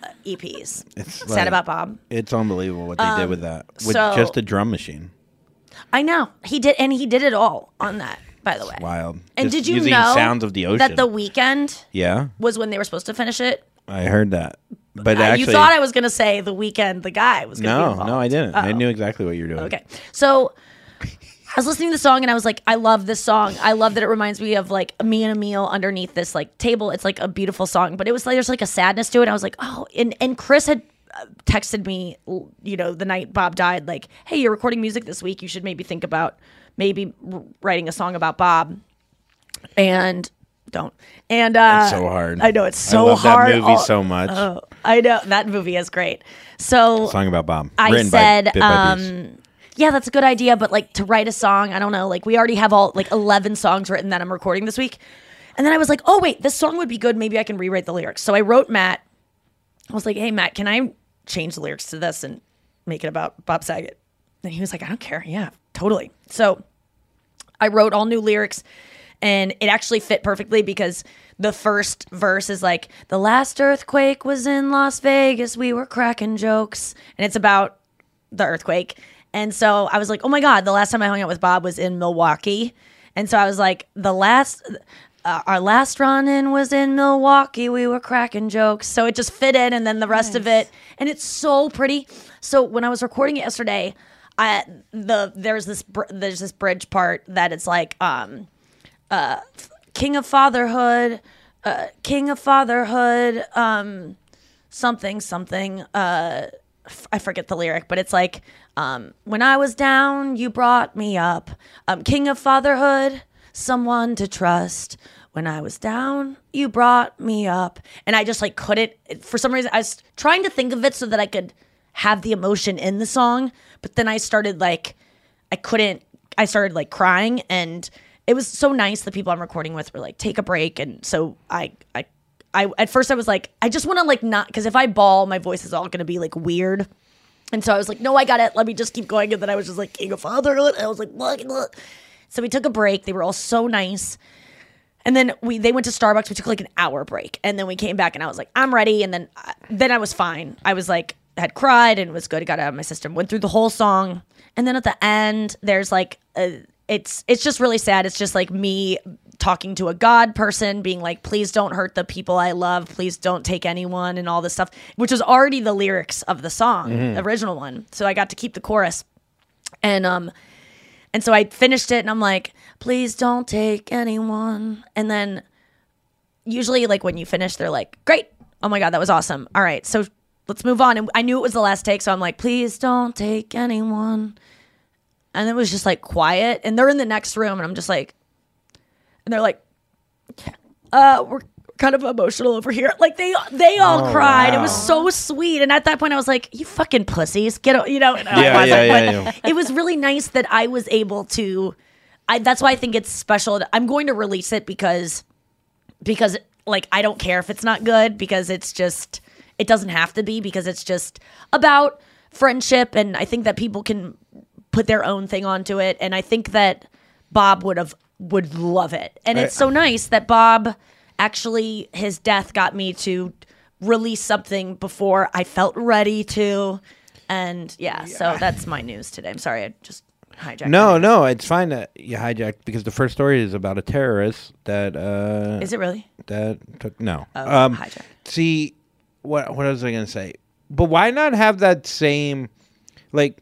EPs. It's sad about Bob. It's unbelievable what they did with that. With just a drum machine. I know he did, and he did it all on that. By the way, Wild. And Just did you using know sounds of the ocean. that The Weeknd Yeah, was when they were supposed to finish it? I heard that. But actually, you thought I was going to say The Weeknd, the guy, was going to be involved. No, I didn't. I Oh. knew exactly what you were doing. Okay, so I was listening to the song and I was like, I love this song. I love that it reminds me of like me and Emil underneath this like table. It's like a beautiful song, but it was like there's like a sadness to it. I was like, oh, and Chris had texted me, you know, the night Bob died, like, hey, you're recording music this week. You should maybe think about writing a song about Bob. And don't. And it's so hard. I know it's so I love hard. that movie so much. Oh, I know that movie is great. So Song about Bob. I Written said, by Bit by Piece. yeah, that's a good idea, but like to write a song, I don't know. Like we already have all like 11 songs written that I'm recording this week. And then I was like, oh wait, this song would be good. Maybe I can rewrite the lyrics. So I wrote Matt. I was like, hey Matt, can I change the lyrics to this and make it about Bob Saget? And he was like, I don't care. Yeah, totally. So I wrote all new lyrics. And it actually fit perfectly because the first verse is like, the last earthquake was in Las Vegas. We were cracking jokes. And it's about the earthquake. And so I was like, oh my God, the last time I hung out with Bob was in Milwaukee. And so I was like, our last run-in was in Milwaukee. We were cracking jokes. So it just fit in. And then the rest of it. And it's so pretty. So when I was recording it yesterday, there's this bridge part that it's like, King of Fatherhood, something. I forget the lyric, but it's like, when I was down, you brought me up. King of Fatherhood, someone to trust. When I was down, you brought me up. And I just like couldn't, for some reason, I was trying to think of it so that I could have the emotion in the song. But then I started like, I started like crying, and it was so nice. The people I'm recording with were like, take a break. And so I at first I was like, I just want to like not, because if I bawl, my voice is all going to be like weird. And so I was like, no, I got it. Let me just keep going. And then I was just like, King of Fatherhood. I was like, look. So we took a break. They were all so nice. And then they went to Starbucks. We took like an hour break. And then we came back and I was like, I'm ready. And then I was fine. I was like, had cried and it was good. It got out of my system. Went through the whole song. And then at the end, there's like, it's just really sad. It's just like me talking to a God person being like, please don't hurt the people I love. Please don't take anyone and all this stuff, which was already the lyrics of the song, the original one. So I got to keep the chorus. And so I finished it and I'm like, please don't take anyone. And then usually like when you finish, they're like, great. Oh my God, that was awesome. All right, so let's move on. And I knew it was the last take. So I'm like, please don't take anyone. And it was just like quiet. And they're in the next room. And I'm just like, and they're like, we're kind of emotional over here. Like they all cried. Wow. It was so sweet. And at that point I was like, you fucking pussies, get, you know. Yeah. It was really nice that I was able to, that's why I think it's special. I'm going to release it because like, I don't care if it's not good, because it's just, it doesn't have to be, because it's just about friendship. And I think that people can put their own thing onto it. And I think that Bob would love it. And it's so nice that Bob actually, his death got me to release something before I felt ready to. And so that's my news today. I'm sorry, I just hijacked. No, it's fine that you hijacked, because the first story is about a terrorist that is it really? That took hijacked. See, what was I gonna say? But why not have that same, like,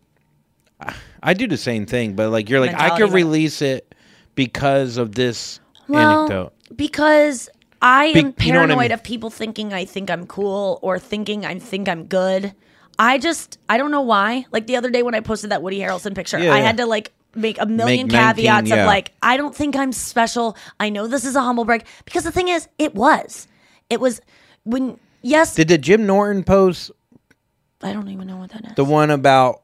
I do the same thing, but like you're like, I could release it because of this anecdote. Because I am paranoid of people thinking I think I'm cool or thinking I think I'm good. I don't know why. Like the other day when I posted that Woody Harrelson picture, I had to like make a million caveats of like, I don't think I'm special. I know this is a humble brag. Because the thing is, it was when, yes. Did the Jim Norton post? I don't even know what that is. The one about,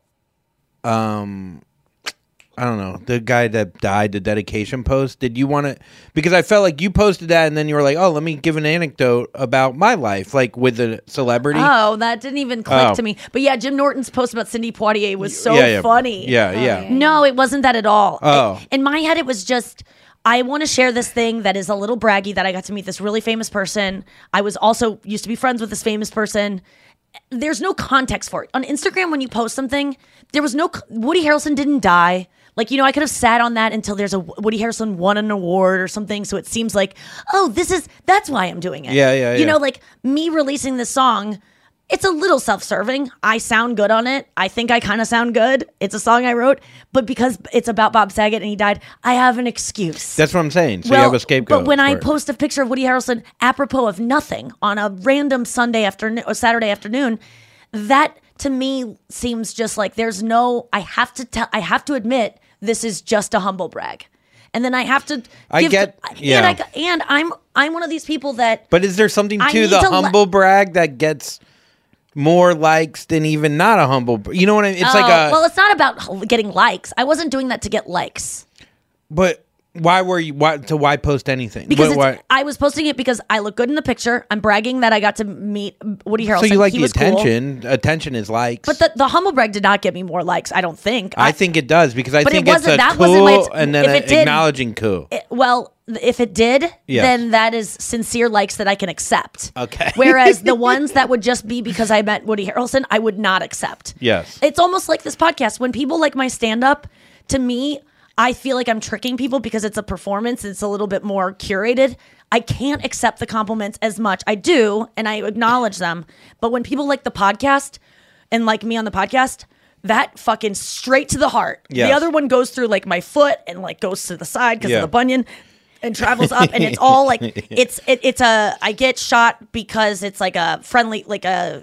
I don't know, the guy that died, the dedication post. Did you want to, because I felt like you posted that and then you were like, oh, let me give an anecdote about my life, like with a celebrity. Oh, that didn't even click to me. But yeah, Jim Norton's post about Cindy Poitier was so funny. Yeah. No, it wasn't that at all. Oh. In my head, it was just, I want to share this thing that is a little braggy, that I got to meet this really famous person. I was also used to be friends with this famous person. There's no context for it. On Instagram, when you post something, there was no, Woody Harrelson didn't die. Like, I could have sat on that until there's a Woody Harrelson won an award or something. So it seems like, that's why I'm doing it. Yeah. Like me releasing this song, it's a little self-serving. I sound good on it. I think I kind of sound good. It's a song I wrote, but because it's about Bob Saget and he died, I have an excuse. That's what I'm saying. So you have a scapegoat. But when I for it. post a picture of Woody Harrelson apropos of nothing on a random Sunday afternoon or Saturday afternoon, that to me seems just like there's no. I have to admit this is just a humble brag, and then I have to. And I'm one of these people that. But is there something I to need the to humble brag that gets more likes than even not a humble? You know what I mean? It's well, it's not about getting likes. I wasn't doing that to get likes. But why were you? Why post anything? Because I was posting it because I look good in the picture. I'm bragging that I got to meet Woody Harrelson. So you like he the was attention? Cool. Attention is likes. But the humble brag did not get me more likes. I don't think. I think it does because I but think it it's a that cool wasn't and then an acknowledging coup. Well, if it did, Yes. then that is sincere likes that I can accept. Okay. Whereas the ones that would just be because I met Woody Harrelson, I would not accept. Yes. It's almost like this podcast. When people like my stand-up, to me, I feel like I'm tricking people because it's a performance. It's a little bit more curated. I can't accept the compliments as much. I do, and I acknowledge them. But when people like the podcast and like me on the podcast, that fucking straight to the heart. Yes. The other one goes through like my foot and like goes to the side because Yeah. of the bunion and travels up. And it's all like, I get shot because it's like a friendly, like a,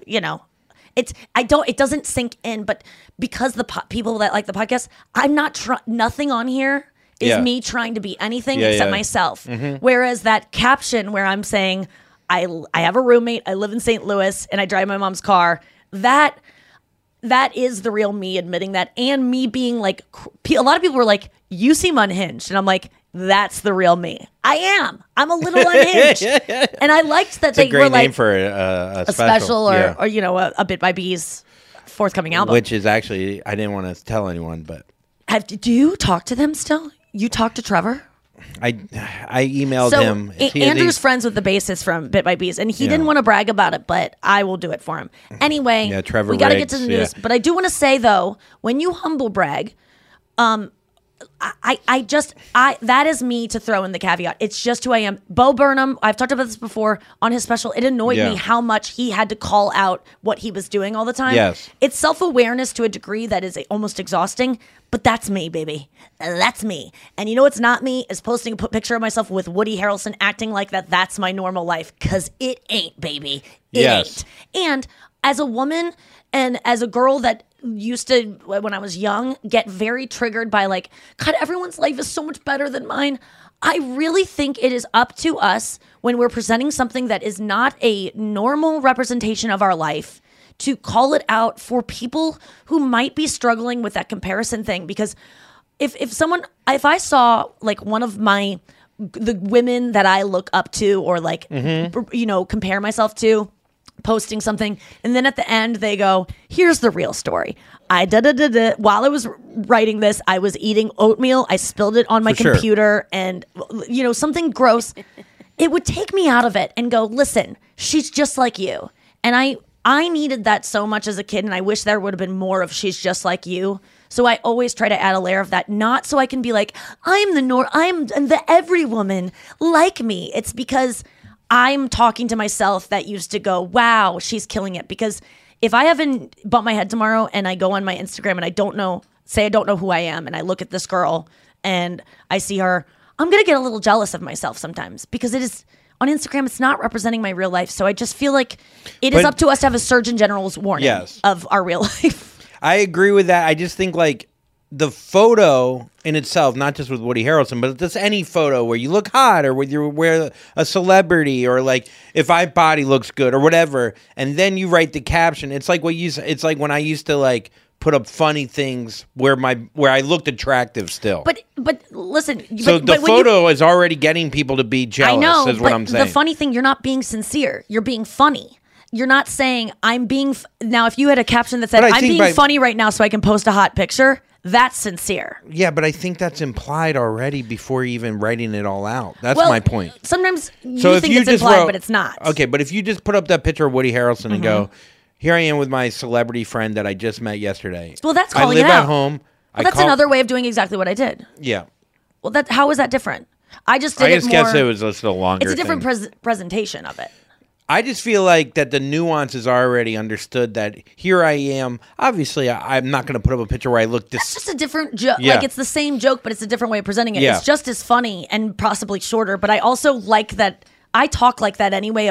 it doesn't sink in, but because the people that like the podcast, I'm not nothing on here is me trying to be anything except myself. Mhm. Whereas that caption where I'm saying I have a roommate, I live in St. Louis, and I drive my mom's car, that is the real me admitting that, and me being like, a lot of people were like, you seem unhinged, and I'm like, that's the real me. I am. I'm a little unhinged. And I liked that It's they a great were like name for a special Yeah. or a Bit by B's forthcoming album. Which is actually, I didn't want to tell anyone, but Do you talk to them still? You talk to Trevor? I emailed him. Andrew's friends with the bassist from Bit by Bees, and he Yeah. didn't want to brag about it, but I will do it for him. Anyway, Yeah, Trevor we got to get Riggs, to the news. yeah. But I do want to say, though, when you humble brag, that is me to throw in the caveat. It's just who I am. Bo Burnham, I've talked about this before on his special. It annoyed Yeah. me how much he had to call out what he was doing all the time. Yes. It's self-awareness to a degree that is almost exhausting, but that's me, baby. That's me. And you know what's not me is posting a picture of myself with Woody Harrelson acting like that's my normal life, because it ain't, baby. It Yes. ain't. And as a woman and as a girl that used to, when I was young, get very triggered by like, God, everyone's life is so much better than mine. I really think it is up to us when we're presenting something that is not a normal representation of our life to call it out for people who might be struggling with that comparison thing. Because if I saw like one of the women that I look up to or like, compare myself to, posting something, and then at the end they go, here's the real story. While I was writing this, I was eating oatmeal. I spilled it on my computer and, something gross. It would take me out of it and go, listen, she's just like you. And I needed that so much as a kid, and I wish there would have been more of she's just like you. So I always try to add a layer of that, not so I can be like, I'm the every woman like me. It's because I'm talking to myself that used to go, wow, she's killing it. Because if I haven't bumped my head tomorrow and I go on my Instagram and I don't know who I am, and I look at this girl and I see her, I'm going to get a little jealous of myself sometimes, because it is on Instagram, it's not representing my real life. So I just feel like it is up to us to have a Surgeon General's warning of our real life. I agree with that. I just think like the photo in itself, not just with Woody Harrelson, but just any photo where you look hot or where you wear a celebrity or like if my body looks good or whatever, and then you write the caption. It's like it's like when I used to like put up funny things where I looked attractive still. But listen, so the photo is already getting people to be jealous. I know, is what I'm saying. The funny thing, you're not being sincere. You're being funny. You're not saying I'm being. Now, if you had a caption that said I'm being funny right now so I can post a hot picture, that's sincere. Yeah, but I think that's implied already before even writing it all out. That's my point. Sometimes you think it's implied, but it's not. Okay, but if you just put up that picture of Woody Harrelson and go, here I am with my celebrity friend that I just met yesterday. Well, that's calling it out. I live at home. Well, that's another way of doing exactly what I did. Yeah. Well, how is that different? I just did I just it more. guess it was just a longer. It's a different thing. presentation of it. I just feel like that the nuance is already understood. That here I am. Obviously, I'm not going to put up a picture where I look this. It's just a different joke. Yeah. Like it's the same joke, but it's a different way of presenting it. Yeah. It's just as funny and possibly shorter. But I also like that I talk like that anyway.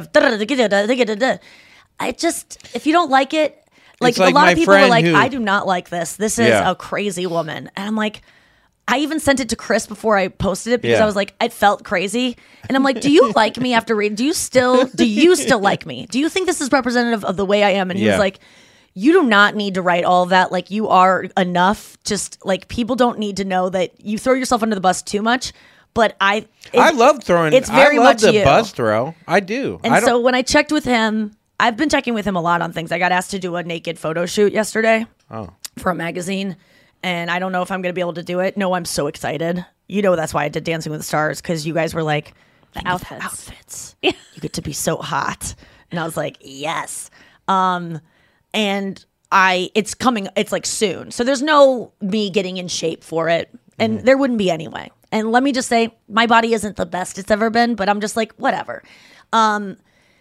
I just, if you don't like it, like a lot of people are like, I do not like this. This is a crazy woman, and I'm like. I even sent it to Chris before I posted it because I was like, it felt crazy. And I'm like, do you like me after reading? Do you still like me? Do you think this is representative of the way I am? And he was like, you do not need to write all of that. Like you are enough. Just like people don't need to know that you throw yourself under the bus too much. But I love throwing. It's very much the you. Bus throw. I do. And so when I checked with him, I've been checking with him a lot on things. I got asked to do a naked photo shoot yesterday for a magazine. And I don't know if I'm going to be able to do it. No, I'm so excited. You know, that's why I did Dancing with the Stars, because you guys were like, the outfits. You get to be so hot. And I was like, yes. And it's coming, it's like soon. So there's no me getting in shape for it. And there wouldn't be anyway. And let me just say, my body isn't the best it's ever been, but I'm just like, whatever. And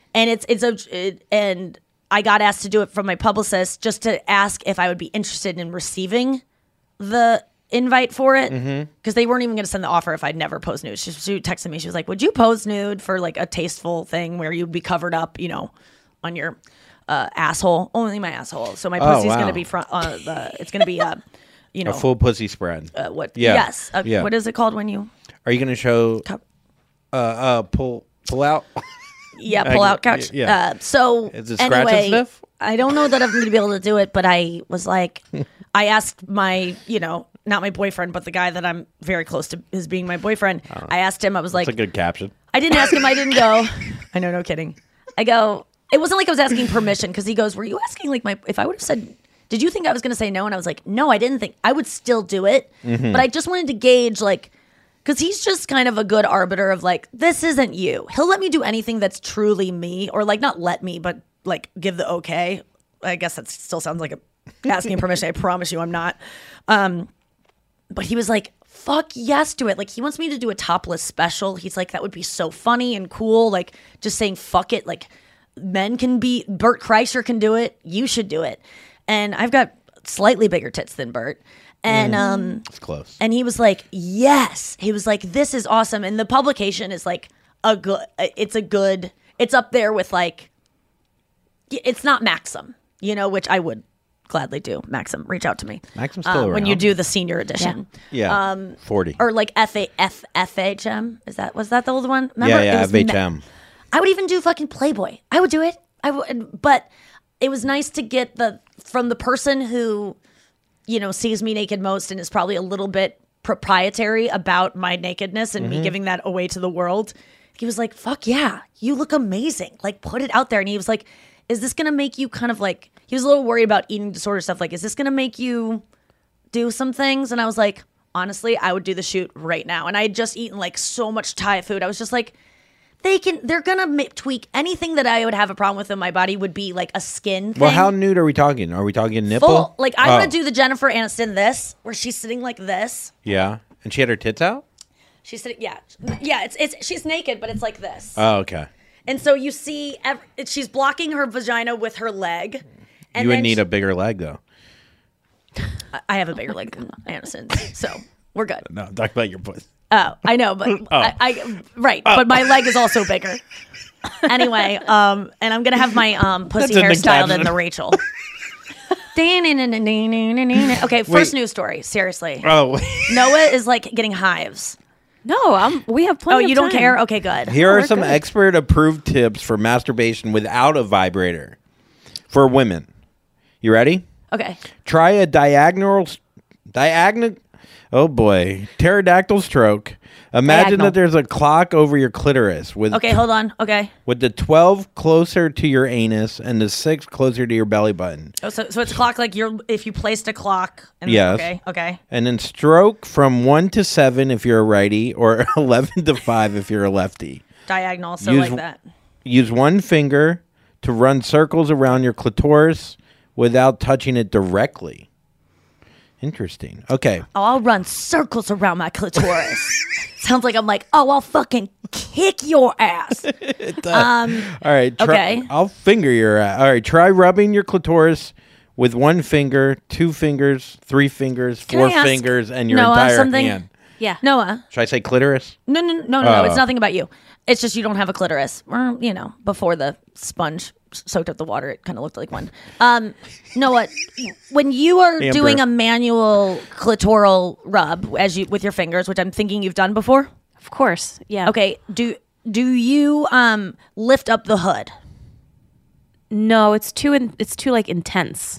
and I got asked to do it from my publicist just to ask if I would be interested in receiving the invite for it, because they weren't even going to send the offer if I'd never posed nude. She texted me. She was like, would you pose nude for like a tasteful thing where you'd be covered up, you know, on your asshole? Only my asshole. So my pussy's going to be front. It's going to be you know, a full pussy spread. What? Yeah. Yes. What is it called when you? Are you going to show? Pull out. Yeah, pull out couch. Yeah. So is it scratch anyway, and sniff? I don't know that I'm going to be able to do it, but I was like, I asked my, you know, not my boyfriend, but the guy that I'm very close to as being my boyfriend. I asked him, I was like, that's a good caption. I didn't ask him. I didn't go. I know, no kidding. I go, it wasn't like I was asking permission, because he goes, were you asking like if I would have said, did you think I was going to say no? And I was like, no, I didn't think. I would still do it. But I just wanted to gauge like, because he's just kind of a good arbiter of like, this isn't you. He'll let me do anything that's truly me, or like not let me, but like give the okay. I guess that still sounds like asking permission. I promise you I'm not. But he was like, fuck yes to it. Like he wants me to do a topless special. He's like, that would be so funny and cool. Like just saying fuck it. Like men can be, Bert Kreischer can do it. You should do it. And I've got slightly bigger tits than Bert. And it's close. And he was like, yes. He was like, this is awesome. And the publication is like it's up there with like, it's not Maxim, you know, which I would gladly do. Maxim, reach out to me. Maxim's still around. When you do the senior edition. Yeah. 40. Or like FHM. Was that the old one? Remember? Yeah, FHM. I would even do fucking Playboy. I would do it. But it was nice to get from the person who, you know, sees me naked most and is probably a little bit proprietary about my nakedness and me giving that away to the world. He was like, fuck yeah, you look amazing. Like, put it out there. And he was like, is this going to make you kind of like, he was a little worried about eating disorder stuff. Like, is this going to make you do some things? And I was like, honestly, I would do the shoot right now. And I had just eaten like so much Thai food. I was just like, they're going to tweak anything that I would have a problem with in my body would be like a skin thing. Well, how nude are we talking? Are we talking nipple? Full. Like, I'm going to do the Jennifer Aniston this, where she's sitting like this. Yeah. And she had her tits out? She's sitting, yeah. Yeah, she's naked, but it's like this. Oh, okay. And so you see, she's blocking her vagina with her leg. And you would need a bigger leg, though. I have a bigger leg than Aniston's, so we're good. No, talk about your pussy. Oh, I know, but but my leg is also bigger. Anyway, and I'm gonna have my pussy hairstyled in the Rachel. Okay, first news story. Seriously. Oh, Noah is like getting hives. No, we have plenty. Oh, you of don't time. care? Okay, good. Here are some expert-approved tips for masturbation without a vibrator for women. You ready? Okay. Try a diagonal. Oh boy, pterodactyl stroke. Imagine that there's a clock over your clitoris with. Okay, hold on. Okay. With the 12 closer to your anus and the 6 closer to your belly button. Oh, so it's a clock like if you placed a clock. And Yes. Okay. And then stroke from 1 to 7 if you're a righty, or 11 to 5 if you're a lefty. Diagonal, so like that. Use one finger to run circles around your clitoris without touching it directly. Interesting. Okay. Oh, I'll run circles around my clitoris. Sounds like I'm like, oh, I'll fucking kick your ass. All right. Okay. I'll finger your ass. All right. Try rubbing your clitoris with 1 finger, 2 fingers, 3 fingers, 4 fingers, and your entire hand. Yeah. Noah. Should I say clitoris? No. It's nothing about you. It's just you don't have a clitoris. Or, before the sponge soaked up the water, it kind of looked like one. Noah, when you are doing a manual clitoral rub with your fingers, which I'm thinking you've done before? Of course. Yeah. Okay. Do you lift up the hood? No, it's too like intense.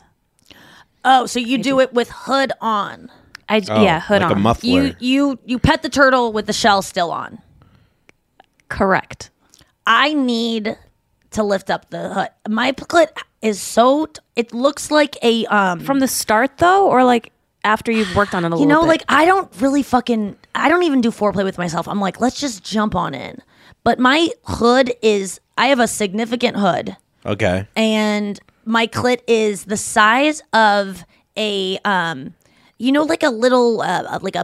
Oh, so you do it with hood on. Hood like on. A muffler. You pet the turtle with the shell still on. Correct. I need to lift up the hood. My clit is it looks like a from the start though, or like after you've worked on it a little bit. Like I don't even do foreplay with myself. I'm like, let's just jump on in. But my hood I have a significant hood. Okay. And my clit is the size of a like a little what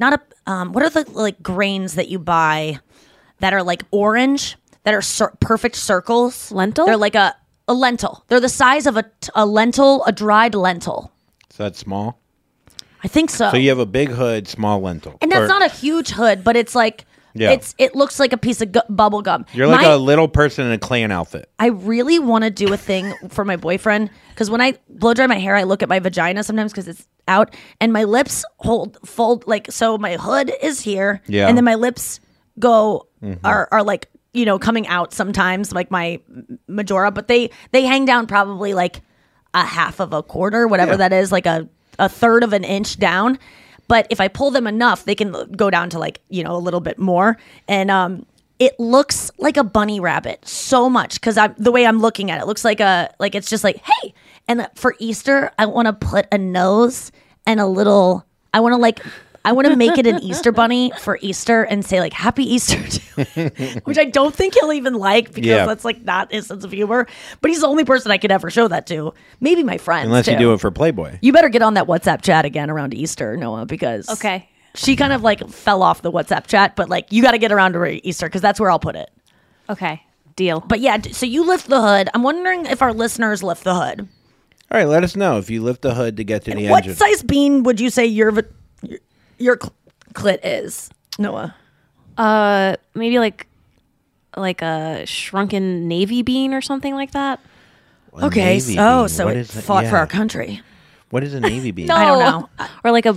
are the like grains that you buy that are like orange that are perfect circles? Lentil? They're like a lentil. They're the size of a lentil, a dried lentil. Is that small? I think so. So you have a big hood, small lentil. And that's not a huge hood, but it's like it looks like a piece of bubble gum. You're like a little person in a Klan outfit. I really want to do a thing for my boyfriend because when I blow dry my hair, I look at my vagina sometimes because it's out, and my lips fold like so. My hood is here, and then my lips go are like coming out sometimes, like my majora, but they hang down probably like a half of a quarter, whatever that is, like a third of an inch down. But if I pull them enough, they can go down to like, a little bit more. And it looks like a bunny rabbit so much because the way I'm looking at it looks like it's just like, hey. And for Easter, I want to put a nose and I want to make it an Easter bunny for Easter and say like Happy Easter to him, which I don't think he'll even like because that's like not his sense of humor. But he's the only person I could ever show that to. Maybe my friends. Unless too. you do it for Playboy. You better get on that WhatsApp chat again around Easter, Noah, because she kind of like fell off the WhatsApp chat, but like you got to get around to Easter because that's where I'll put it. Okay, deal. But yeah, so you lift the hood. I'm wondering if our listeners lift the hood. All right, let us know if you lift the hood to get to the engine. What size bean would you say your clit is, Noah? Maybe like a shrunken navy bean or something like that. Okay, so it fought for our country. What is a navy bean? No. I don't know. Or like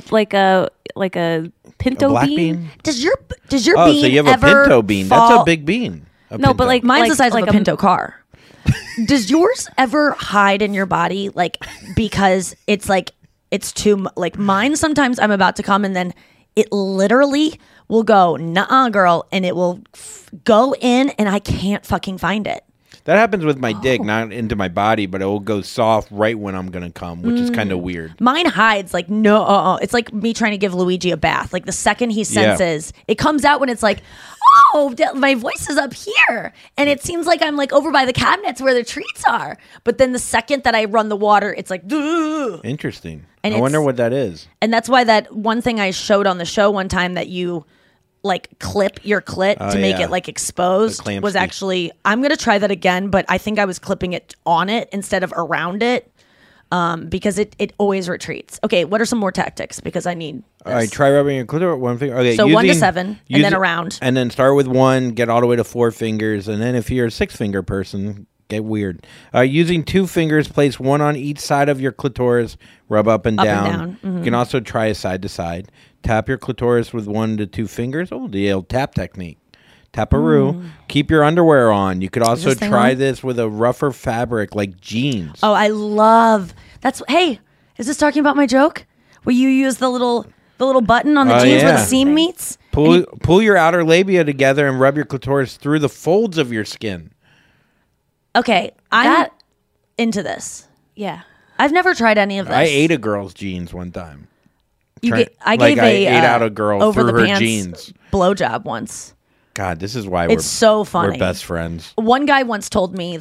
a pinto bean? Does your bean so you have a pinto bean? That's a big bean. No, but like mine's the size of a pinto car. Does yours ever hide in your body because it's too mine? Sometimes I'm about to come and then it literally will go nuh-uh girl and it will go in and I can't fucking find it. That happens with my dick, not into my body, but it will go soft right when I'm gonna come, which is kind of weird. Mine hides it's like me trying to give Luigi a bath. Like the second he senses it comes out when it's like, oh, my voice is up here. And it seems like I'm like over by the cabinets where the treats are. But then the second that I run the water, it's like, ugh. Interesting. And I wonder what that is. And that's why that one thing I showed on the show one time that you like clip your clit to make it like exposed was actually, I'm going to try that again, but I think I was clipping it on it instead of around it. Because it always retreats. Okay, what are some more tactics? Because I need this. All right, try rubbing your clitoris. One finger. Okay, so 1 to 7, and then around. And then start with 1, get all the way to 4 fingers, and then if you're a 6-finger person, get weird. Using 2 fingers, place 1 on each side of your clitoris, rub up and down. Mm-hmm. You can also try a side to side. Tap your clitoris with 1 to 2 fingers. Oh, the old tap technique. Taparoo. Keep your underwear on. You could also try this with a rougher fabric like jeans. Oh, I love that's. Hey, is this talking about my joke? Where you use the little button on the jeans where the seam meets? Pull your outer labia together and rub your clitoris through the folds of your skin. Okay, I'm into this. Yeah, I've never tried any of this. I ate a girl's jeans one time. I ate out a girl over through the her pants jeans blowjob once. God, this is why it's so funny. We're best friends. One guy once told me that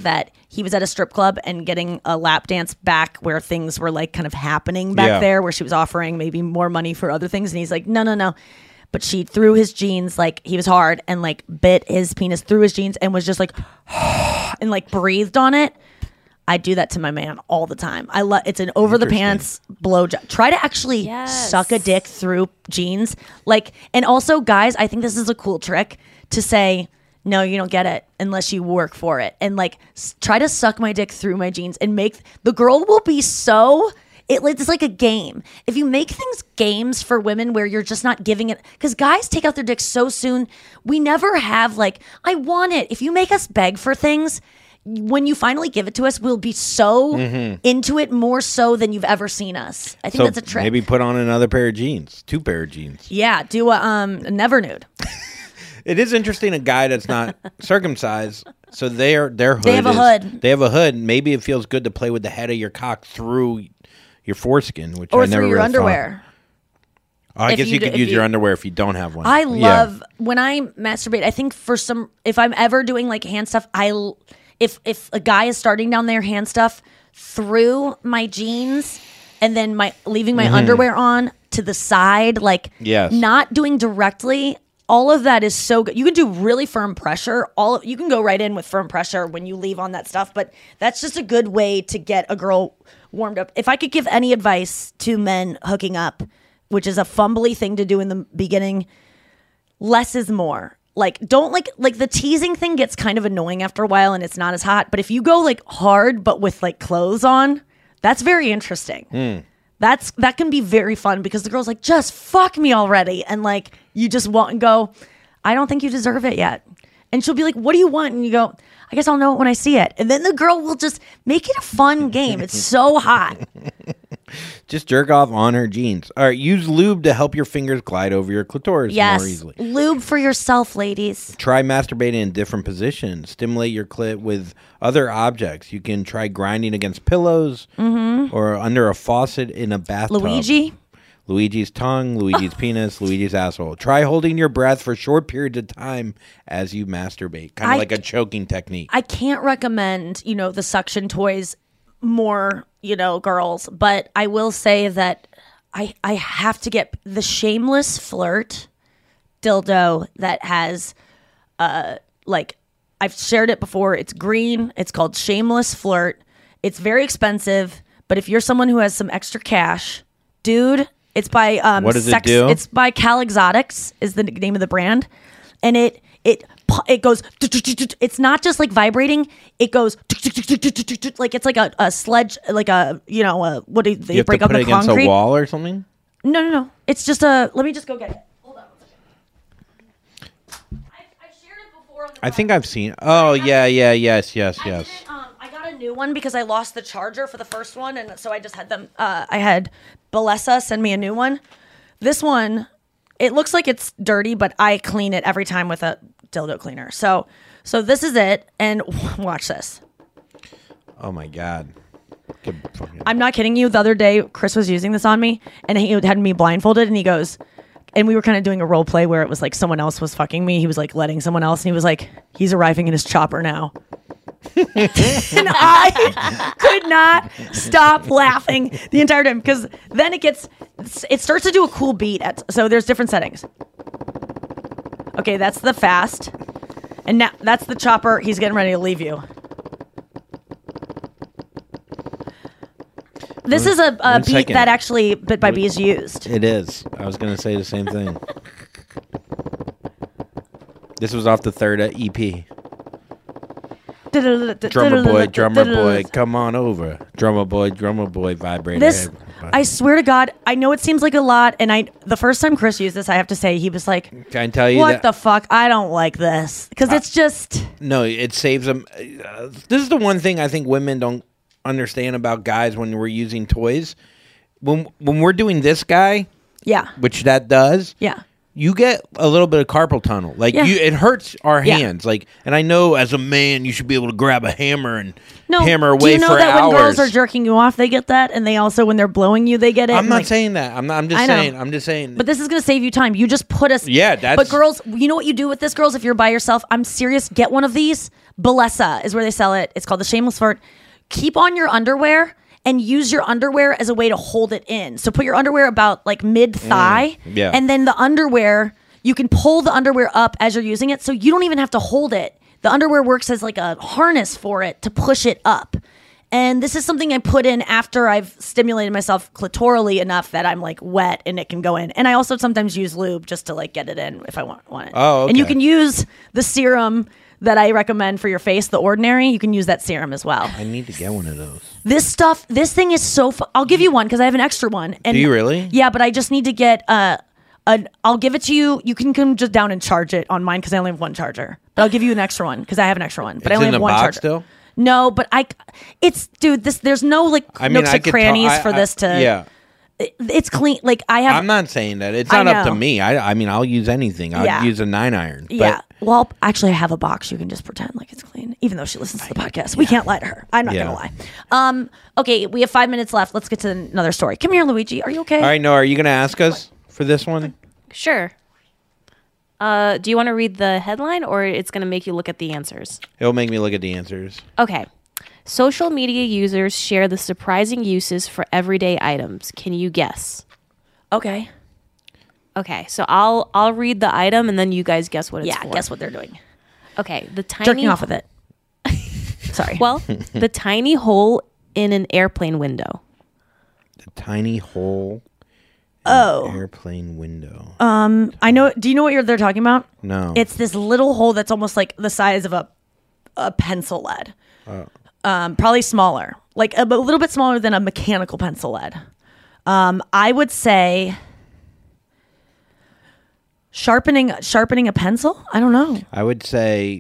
he was at a strip club and getting a lap dance back where things were like kind of happening back there, where she was offering maybe more money for other things. And he's like, no. But she threw his jeans, like he was hard, and like bit his penis through his jeans and was just like, and like breathed on it. I do that to my man all the time. I love it's an over the pants blowjob. Try to actually suck a dick through jeans. Like, and also guys, I think this is a cool trick to say, no, you don't get it unless you work for it. And like try to suck my dick through my jeans and make the girl will be so it's like a game. If you make things games for women where you're just not giving it, because guys take out their dicks so soon. We never have like, I want it. If you make us beg for things, when you finally give it to us, we'll be so into it, more so than you've ever seen us. I think that's a trick. Maybe put on another pair of jeans, 2 pair of jeans. Yeah, do a never nude. It is interesting, a guy that's not circumcised, so their hood They have a hood. They have a hood. Maybe it feels good to play with the head of your cock through your foreskin, which or I never through your really underwear. Oh, I guess you could use your underwear if you don't have one. I love when I masturbate. I think if I'm ever doing like hand stuff, if a guy is starting down their hand stuff through my jeans and then leaving my underwear on to the side, like not doing directly. All of that is so good. You can do really firm pressure. You can go right in with firm pressure when you leave on that stuff, but that's just a good way to get a girl warmed up. If I could give any advice to men hooking up, which is a fumbly thing to do in the beginning, less is more. Like, don't like the teasing thing gets kind of annoying after a while and it's not as hot. But if you go like hard, but with like clothes on, that's very interesting. That can be very fun because the girl's like, just fuck me already. And like, you just want and go, I don't think you deserve it yet. And she'll be like, what do you want? And you go, I guess I'll know it when I see it. And then the girl will just make it a fun game. It's so hot. Just jerk off on her jeans. All right, use lube to help your fingers glide over your clitoris more easily. Lube for yourself, ladies. Try masturbating in different positions. Stimulate your clit with other objects. You can try grinding against pillows or under a faucet in a bathtub. Luigi's tongue, Luigi's penis, Luigi's asshole. Try holding your breath for short periods of time as you masturbate. Kind of like a choking technique. I can't recommend, the suction toys more, girls. But I will say that I have to get the Shameless Flirt dildo that has, I've shared it before. It's green. It's called Shameless Flirt. It's very expensive. But if you're someone who has some extra cash, dude... It's by what does it do? It's by Cal Exotics is the name of the brand, and it goes. It's not just like vibrating. It goes like it's like a sledge, like a what do they break up the concrete? You have to put it against a wall or something? No. It's just a. Let me just go get it. Hold on. I've shared it before. I think I've seen. Oh yeah, yes. I got a new one because I lost the charger for the first one, and so I just had them. I had Balessa send me a new one. This one, it looks like it's dirty, but I clean it every time with a dildo cleaner. So this is it, and watch this. Oh my God. I'm not kidding you. The other day, Chris was using this on me, and he had me blindfolded, and he goes, and we were kind of doing a role play where it was like someone else was fucking me. He was like letting someone else, and he was like, he's arriving in his chopper now. And I could not stop laughing the entire time because then it starts to do a cool beat. So there's different settings. Okay, that's the fast. And now that's the chopper. He's getting ready to leave you. This is a beat second. that actually Bit by Bees used. It is. I was going to say the same thing. This was off the third EP. Drummer boy, come on over. Drummer boy, vibrator. This, I swear to God, I know it seems like a lot, and the first time Chris used this, I have to say, he was like, "Can I tell you what the fuck? I don't like this because it's just." No, it saves them. This is the one thing I think women don't understand about guys when we're using toys. When we're doing this guy, yeah, which that does, yeah. you get a little bit of carpal tunnel. Like it hurts our Yeah. hands. Like, and I know as a man, you should be able to grab a hammer and No, hammer away do you know for that hours. when girls are jerking you off, they get that, and they also when they're blowing you, they get it. I'm and, not like, saying that. I'm just I know. saying. I'm just saying. But this is going to save you time. You just put us. Yeah, that's- But girls, you know what you do with this, girls? If you're by yourself, I'm serious. Get one of these. Bellesa is where they sell it. It's called the Shameless Fart. Keep on your underwear and use your underwear as a way to hold it in. So put your underwear about like mid thigh, yeah. and then the underwear, you can pull the underwear up as you're using it, so you don't even have to hold it. The underwear works as like a harness for it to push it up. And this is something I put in after I've stimulated myself clitorally enough that I'm like wet and it can go in. And I also sometimes use lube just to like get it in if I want it. Oh, okay. And you can use the serum that I recommend for your face, the Ordinary. You can use that serum as well. I need to get one of those. This thing is so I'll give you one because I have an extra one. And Do you really? Yeah, but I just need to get I'll give it to you. You can come just down and charge it on mine because I only have one charger. But I'll give you an extra one because I have an extra one. But I It's only in have the one box charger. still? No, but there's no like I mean, nooks I and could crannies for this to. Yeah. It's clean. Like I have. I'm not saying that. It's I not up to know. me. I mean, I'll use anything. I'll Yeah. use a 9-iron. Yeah. Well, actually, I have a box. You can just pretend like it's clean, even though she listens to the podcast. We can't lie to her. I'm not Yeah. gonna lie. Okay, we have 5 minutes left. Let's get to another story. Come here, Luigi. Are you okay? All right, Noah, are you going to ask us for this one? Sure. Do you want to read the headline, or it's going to make you look at the answers? It'll make me look at the answers. Okay. Social media users share the surprising uses for everyday items. Can you guess? Okay. Okay, so I'll read the item and then you guys guess what it's for. Yeah, guess what they're doing. Okay, the tiny Jerking off with it. Sorry. Well, the tiny hole in an airplane window. The tiny hole in Oh. an airplane window. I know. Do you know what they're talking about? No. It's this little hole that's almost like the size of a pencil lead. Probably smaller, like a little bit smaller than a mechanical pencil lead. I would say sharpening a pencil. I don't know. I would say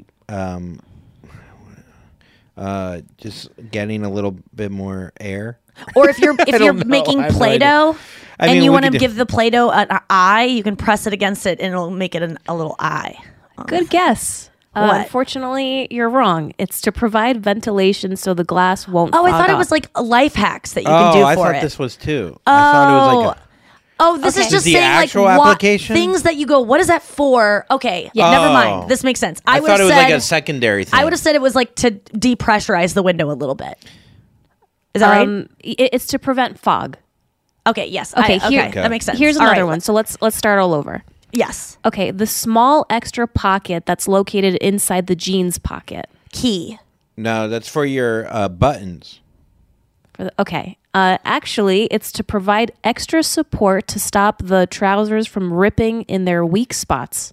just getting a little bit more air. Or if you're don't know. making I have no Play-Doh idea. I and mean, you we want to could do- give the Play-Doh an eye, you can press it against it and it'll make it a little eye. Good guess. What? Unfortunately, you're wrong. It's to provide ventilation so the glass won't Oh, I fog thought it up. was like life hacks that you can do for I thought it. this was too. I thought it was like Oh, this is Okay. just The saying like actual what application? things that you go. What is that for? Okay, yeah, never Oh. mind. This makes sense. I would thought have it was said like a secondary thing. I would have said it was like to depressurize the window a little bit. Is that right? It's to prevent fog. Okay. Yes. Okay, okay. That makes sense. Here's All another right, one. So let's start all over. Yes. Okay, the small extra pocket that's located inside the jeans pocket. Key. No, that's for your buttons. Okay. Actually, it's to provide extra support to stop the trousers from ripping in their weak spots.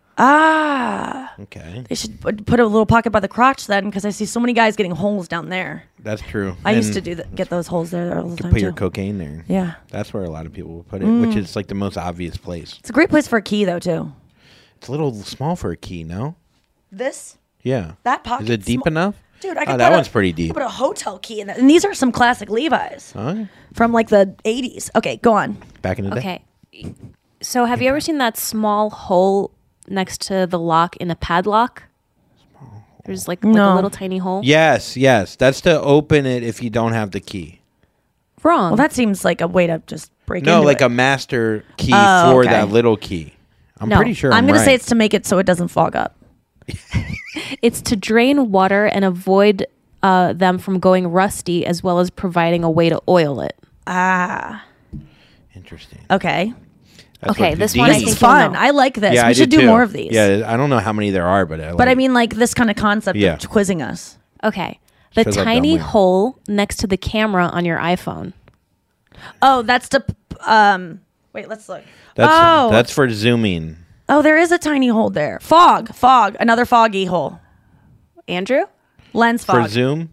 Ah. Okay. They should put a little pocket by the crotch then, because I see so many guys getting holes down there. That's true. I used And to get those holes there all the you time put your too. cocaine there. Yeah. That's where a lot of people will put it, which is like the most obvious place. It's a great place for a key though too. It's a little small for a key, no? This. Yeah. That pocket. Is it deep enough? Dude, I Oh, could that put one's pretty deep. I could put a hotel key in that. And these are some classic Levi's Huh? from like the 80s. Okay, go on. Back in the day. Okay. So have you ever seen that small hole next to the lock in a padlock? There's like a No. little tiny hole. Yes. That's to open it if you don't have the key. Wrong. Well, that seems like a way to just break No, into like it. a master key Oh, for okay. that little key. I'm No, pretty sure I'm I'm going to say right. it's to make it so it doesn't fog up. It's to drain water and avoid them from going rusty, as well as providing a way to oil it. Ah. Interesting. Okay. That's Okay, what this the one I This D- is think you'll fun. know. I like this. Yeah, we I should do do too. more of these. Yeah, I don't know how many there are, but I like But I mean, like this kind of concept Yeah. of quizzing us. Okay. The Shows how dumb tiny we are. hole next to the camera on your iPhone. Oh, that's to. Wait, let's look. That's for zooming. Oh, there is a tiny hole there. Fog. Another foggy hole. Andrew? Lens fog. For zoom?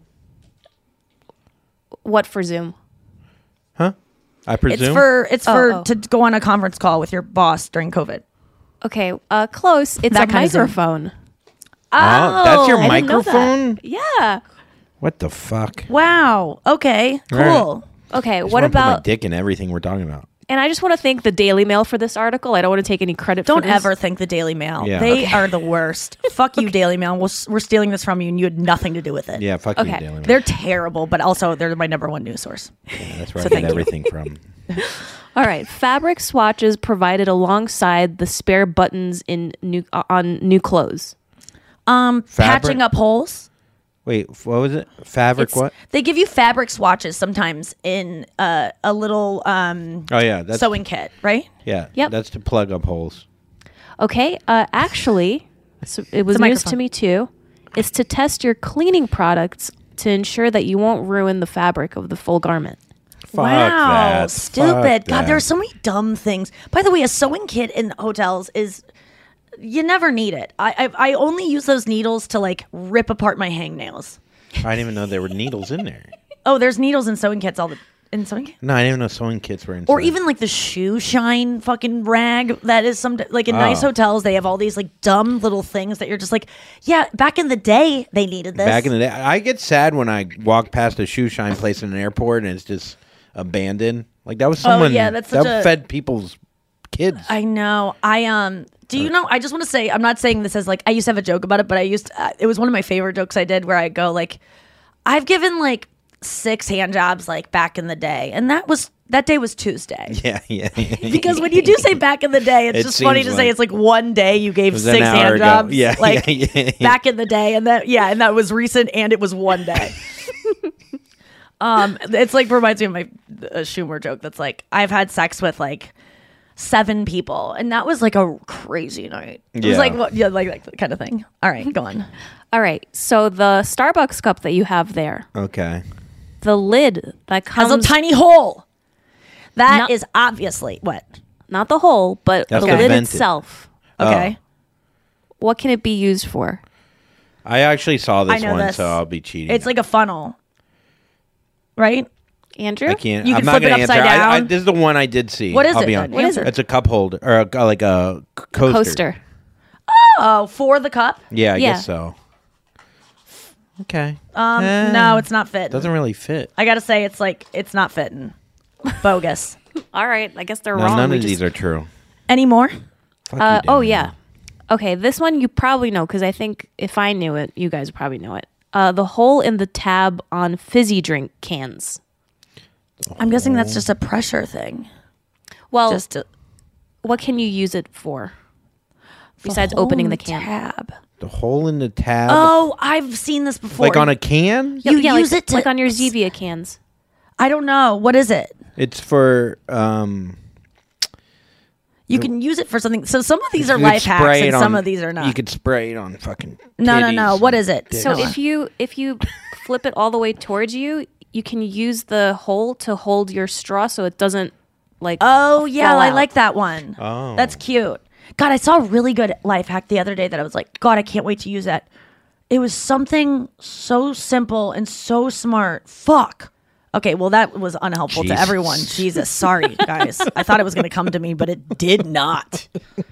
What for Zoom? Huh? I presume. It's for Oh. to go on a conference call with your boss during COVID. Okay, close. It's That a kind of Zoom. microphone. Oh, that's your I didn't know that. microphone? Yeah. What the fuck? Wow. Okay. Cool. All right. Okay, I just what wanna put my about dick in everything we're talking about? And I just want to thank the Daily Mail for this article. I don't want to take any credit for this. Don't ever thank the Daily Mail. Yeah. They are the worst. Fuck you, Daily Mail. We're stealing this from you, and you had nothing to do with it. Yeah, fuck you, Daily Mail. They're terrible, but also they're my number one news source. Yeah, that's where So I get thank you. everything from. All right. Fabric swatches provided alongside the spare buttons on new clothes. Patching up holes. Wait, what was it? Fabric what? They give you fabric swatches sometimes in a little That's sewing kit, right? Yeah. Yep. That's to plug up holes. Okay. Actually, so it was It's a news to microphone. me too. It's to test your cleaning products to ensure that you won't ruin the fabric of the full garment. Wow, stupid. Fuck God, that. there are so many dumb things. By the way, a sewing kit in hotels is you never need it. I only use those needles to like rip apart my hangnails. I didn't even know there were needles in there. Oh, there's needles in sewing kits in sewing kits? No, I didn't even know sewing kits were in. Or even like the shoe shine fucking rag that is like in nice hotels they have all these like dumb little things that you're just like, yeah, back in the day they needed this. Back in the day, I get sad when I walk past a shoe shine place in an airport and it's just abandoned. Like that was someone that's such that fed people's kids. I know. Do you know, I just want to say, I'm not saying this as like, I used to have a joke about it, but it was one of my favorite jokes I did where I go like, I've given like 6 hand jobs like back in the day. And that day was Tuesday. Yeah. Because when you do say back in the day, it's It just funny to seems say like- it's like one day you gave It was 6 an hour hand ago. jobs. Yeah, like yeah. back in the day. And that was recent and it was one day. It's like reminds me of my Schumer joke that's like, I've had sex with like 7 people, and that was like a crazy night. It was like, like that kind of thing. All right, go on. All right. So the Starbucks cup that you have there, Okay. the lid that Has comes a tiny hole. That is obviously what? not the hole, but That's the to lid vent it. itself. Okay. What can it be used for? I actually saw I this know one, this. so I'll be cheating. It's like a funnel, right? Andrew? I can't. You I'm can not flip it gonna upside answer. down. This is the one I did see. What is I'll it be then? honest. What is it? It's a cup holder or like a coaster. Coaster. Oh, for the cup? Yeah, I Yeah. guess so. Okay. No, it's not fitting. Doesn't really fit. I gotta say, it's not fitting. Bogus. All right. I guess they're No, wrong. none We of just- these are true. Any more? Fuck you, oh, Daniel. yeah. Okay. This one you probably know because I think if I knew it, you guys probably know it. The hole in the tab on fizzy drink cans. I'm guessing that's just a pressure thing. Well, Just to, what can you use it for besides opening the can? tab. The hole in the tab. Oh, I've seen this before. Like on a can? You Yeah, use like, it to, like on your Zevia cans. I don't know. What is it? It's for You can use it for something. So some of these are you could life hacks spray and it some on- of these are not. You could spray it on fucking No. titties What and is it? dicks. So Noah. if you flip it all the way towards you, you can use the hole to hold your straw so it doesn't like. Oh yeah, fall I out. like that one. Oh. That's cute. God, I saw a really good life hack the other day that I was like, God, I can't wait to use that. It was something so simple and so smart. Fuck. Okay, well that was unhelpful to Jesus. everyone. Jesus, sorry guys. I thought it was going to come to me, but it did not.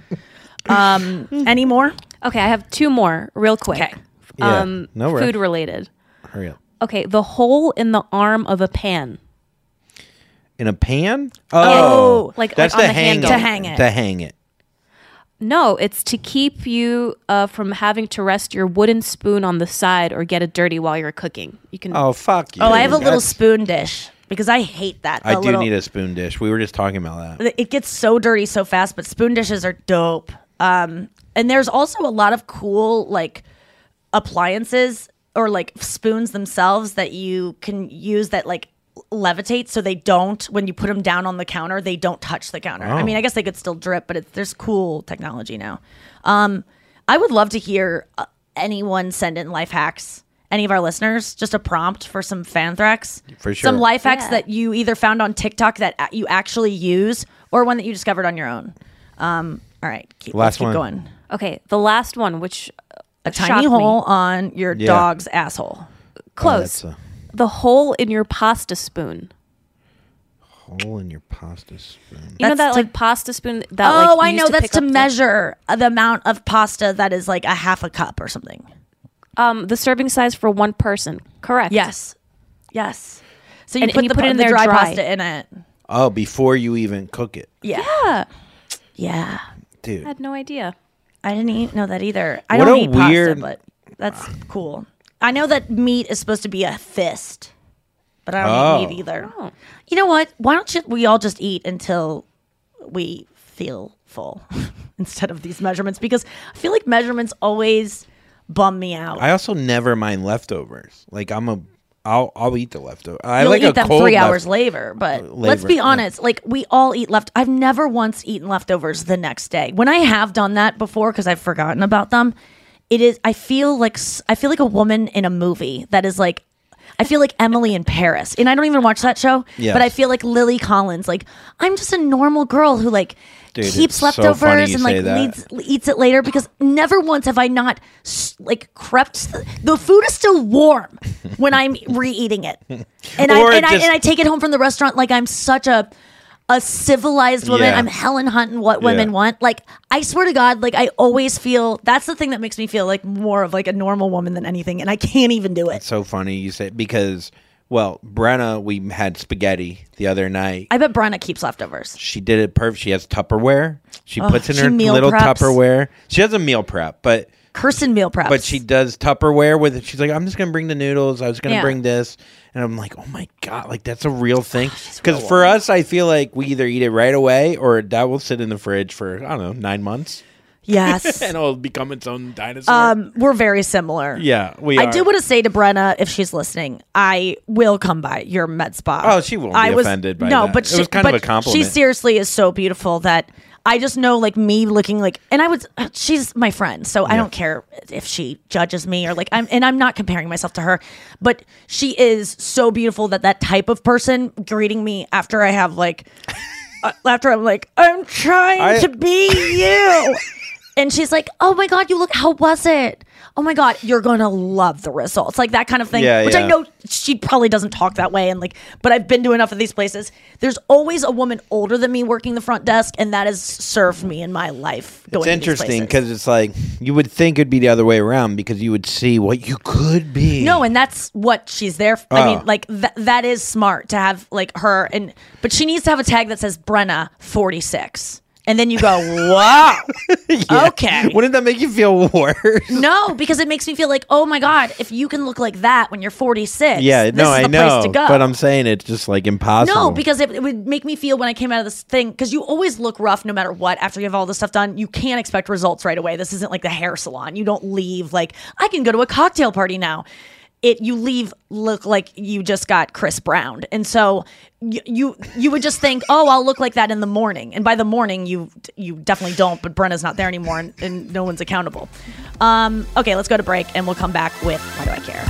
Any more? Okay, I have 2 more real quick. Okay. Yeah, no rush. Food related. Hurry up. Okay, the hole in the arm of a pan. In a pan? Oh, like that's on to the hang handle. it. To hang it. To hang it. No, it's to keep you from having to rest your wooden spoon on the side or get it dirty while you're cooking. You can. Oh, fuck you. Oh, I have a little That's- spoon dish because I hate that. I The do little- need a spoon dish. We were just talking about that. It gets so dirty so fast, but spoon dishes are dope. And there's also a lot of cool like appliances or like spoons themselves that you can use that like levitate so they don't, when you put them down on the counter, they don't touch the counter. I Oh. mean, I guess they could still drip, but there's cool technology now. I would love to hear anyone send in life hacks. Any of our listeners, just a prompt for some Fanthrax. For sure. Some life hacks that you either found on TikTok that you actually use or one that you discovered on your own. All right. Let's Last keep one. going. Okay, the last one, which A shocked tiny me. hole on your Yeah. dog's asshole. Close. That's The hole in your pasta spoon. a hole in your pasta spoon. You know That's that to- like pasta spoon that Oh, like you I use know. That's pick to up the- measure the amount of pasta that is like a half a cup or something. the serving size for one person. Correct. Yes. Yes. So you And put you the, put it in the there dry dry. pasta in it. Oh, before you even cook it. Yeah. Yeah. Dude. I had no idea. I didn't know that either. I What don't a eat weird- pasta, but that's cool. I know that meat is supposed to be a fist, but I don't eat meat either. Oh. You know what? Why don't we all just eat until we feel full instead of these measurements? Because I feel like measurements always bum me out. I also never mind leftovers. Like I'll eat the leftover. I You'll like eat a them cold 3 hours later, but let's be honest. Like we all eat I've never once eaten leftovers the next day. When I have done that before, because I've forgotten about them, I feel like a woman in a movie that is like, I feel like Emily in Paris, and I don't even watch that show. Yes. But I feel like Lily Collins. Like I'm just a normal girl who like Dude, keeps it's so funny leftovers you and say like that. eats it later, because never once have I not like crept. The food is still warm when I'm re-eating it, and I take it home from the restaurant like I'm such a civilized woman. Yeah. I'm Helen Hunt and what women want. Like I swear to God, like I always feel that's the thing that makes me feel like more of like a normal woman than anything, and I can't even do it. It's so funny you say because, well, Brenna, we had spaghetti the other night. I bet Brenna keeps leftovers. She did it perfect. She has Tupperware. She Oh, puts in she her meal little preps. Tupperware. She has a meal prep, but Kirsten meal preps. But she does Tupperware with it. She's like, I'm just gonna bring the noodles. I was gonna Yeah. bring this, and I'm like, oh my God, like that's a real thing. Because for us, I feel like we either eat it right away or that will sit in the fridge for I don't know 9 months. Yes. And it'll become its own dinosaur. We're very similar. Yeah, we I are. do want to say to Brenna, if she's listening, I will come by your med spa. Oh, she won't be offended by no, that. but It was kind of but a compliment. She seriously is so beautiful that I just know, like me looking like, and she's my friend, so I don't care if she judges me or like I'm not comparing myself to her, but she is so beautiful that type of person greeting me after I have like, after I'm like, I'm trying to be you. And she's like, oh my God, how was it? Oh my God, you're going to love the results. Like that kind of thing, which I know she probably doesn't talk that way. And like, but I've been to enough of these places. There's always a woman older than me working the front desk. And that has served me in my life. It's interesting because it's like you would think it'd be the other way around because you would see what you could be. No, and that's what she's there for. I mean, like that is smart to have like her. But she needs to have a tag that says Brenna 46. And then you go, wow, okay. Wouldn't that make you feel worse? No, because it makes me feel like, oh my God, if you can look like that when you're 46, Yeah, this no, is I the know. place to go. But I'm saying it's just like impossible. No, because it would make me feel when I came out of this thing, because you always look rough no matter what after you have all this stuff done. You can't expect results right away. This isn't like the hair salon. You don't leave like, I can go to a cocktail party now. You look like you just got Chris Browned. And so you would just think, oh, I'll look like that in the morning. And by the morning, you definitely don't, but Brenna's not there anymore and no one's accountable. Okay, let's go to break and we'll come back with Why Do I Care?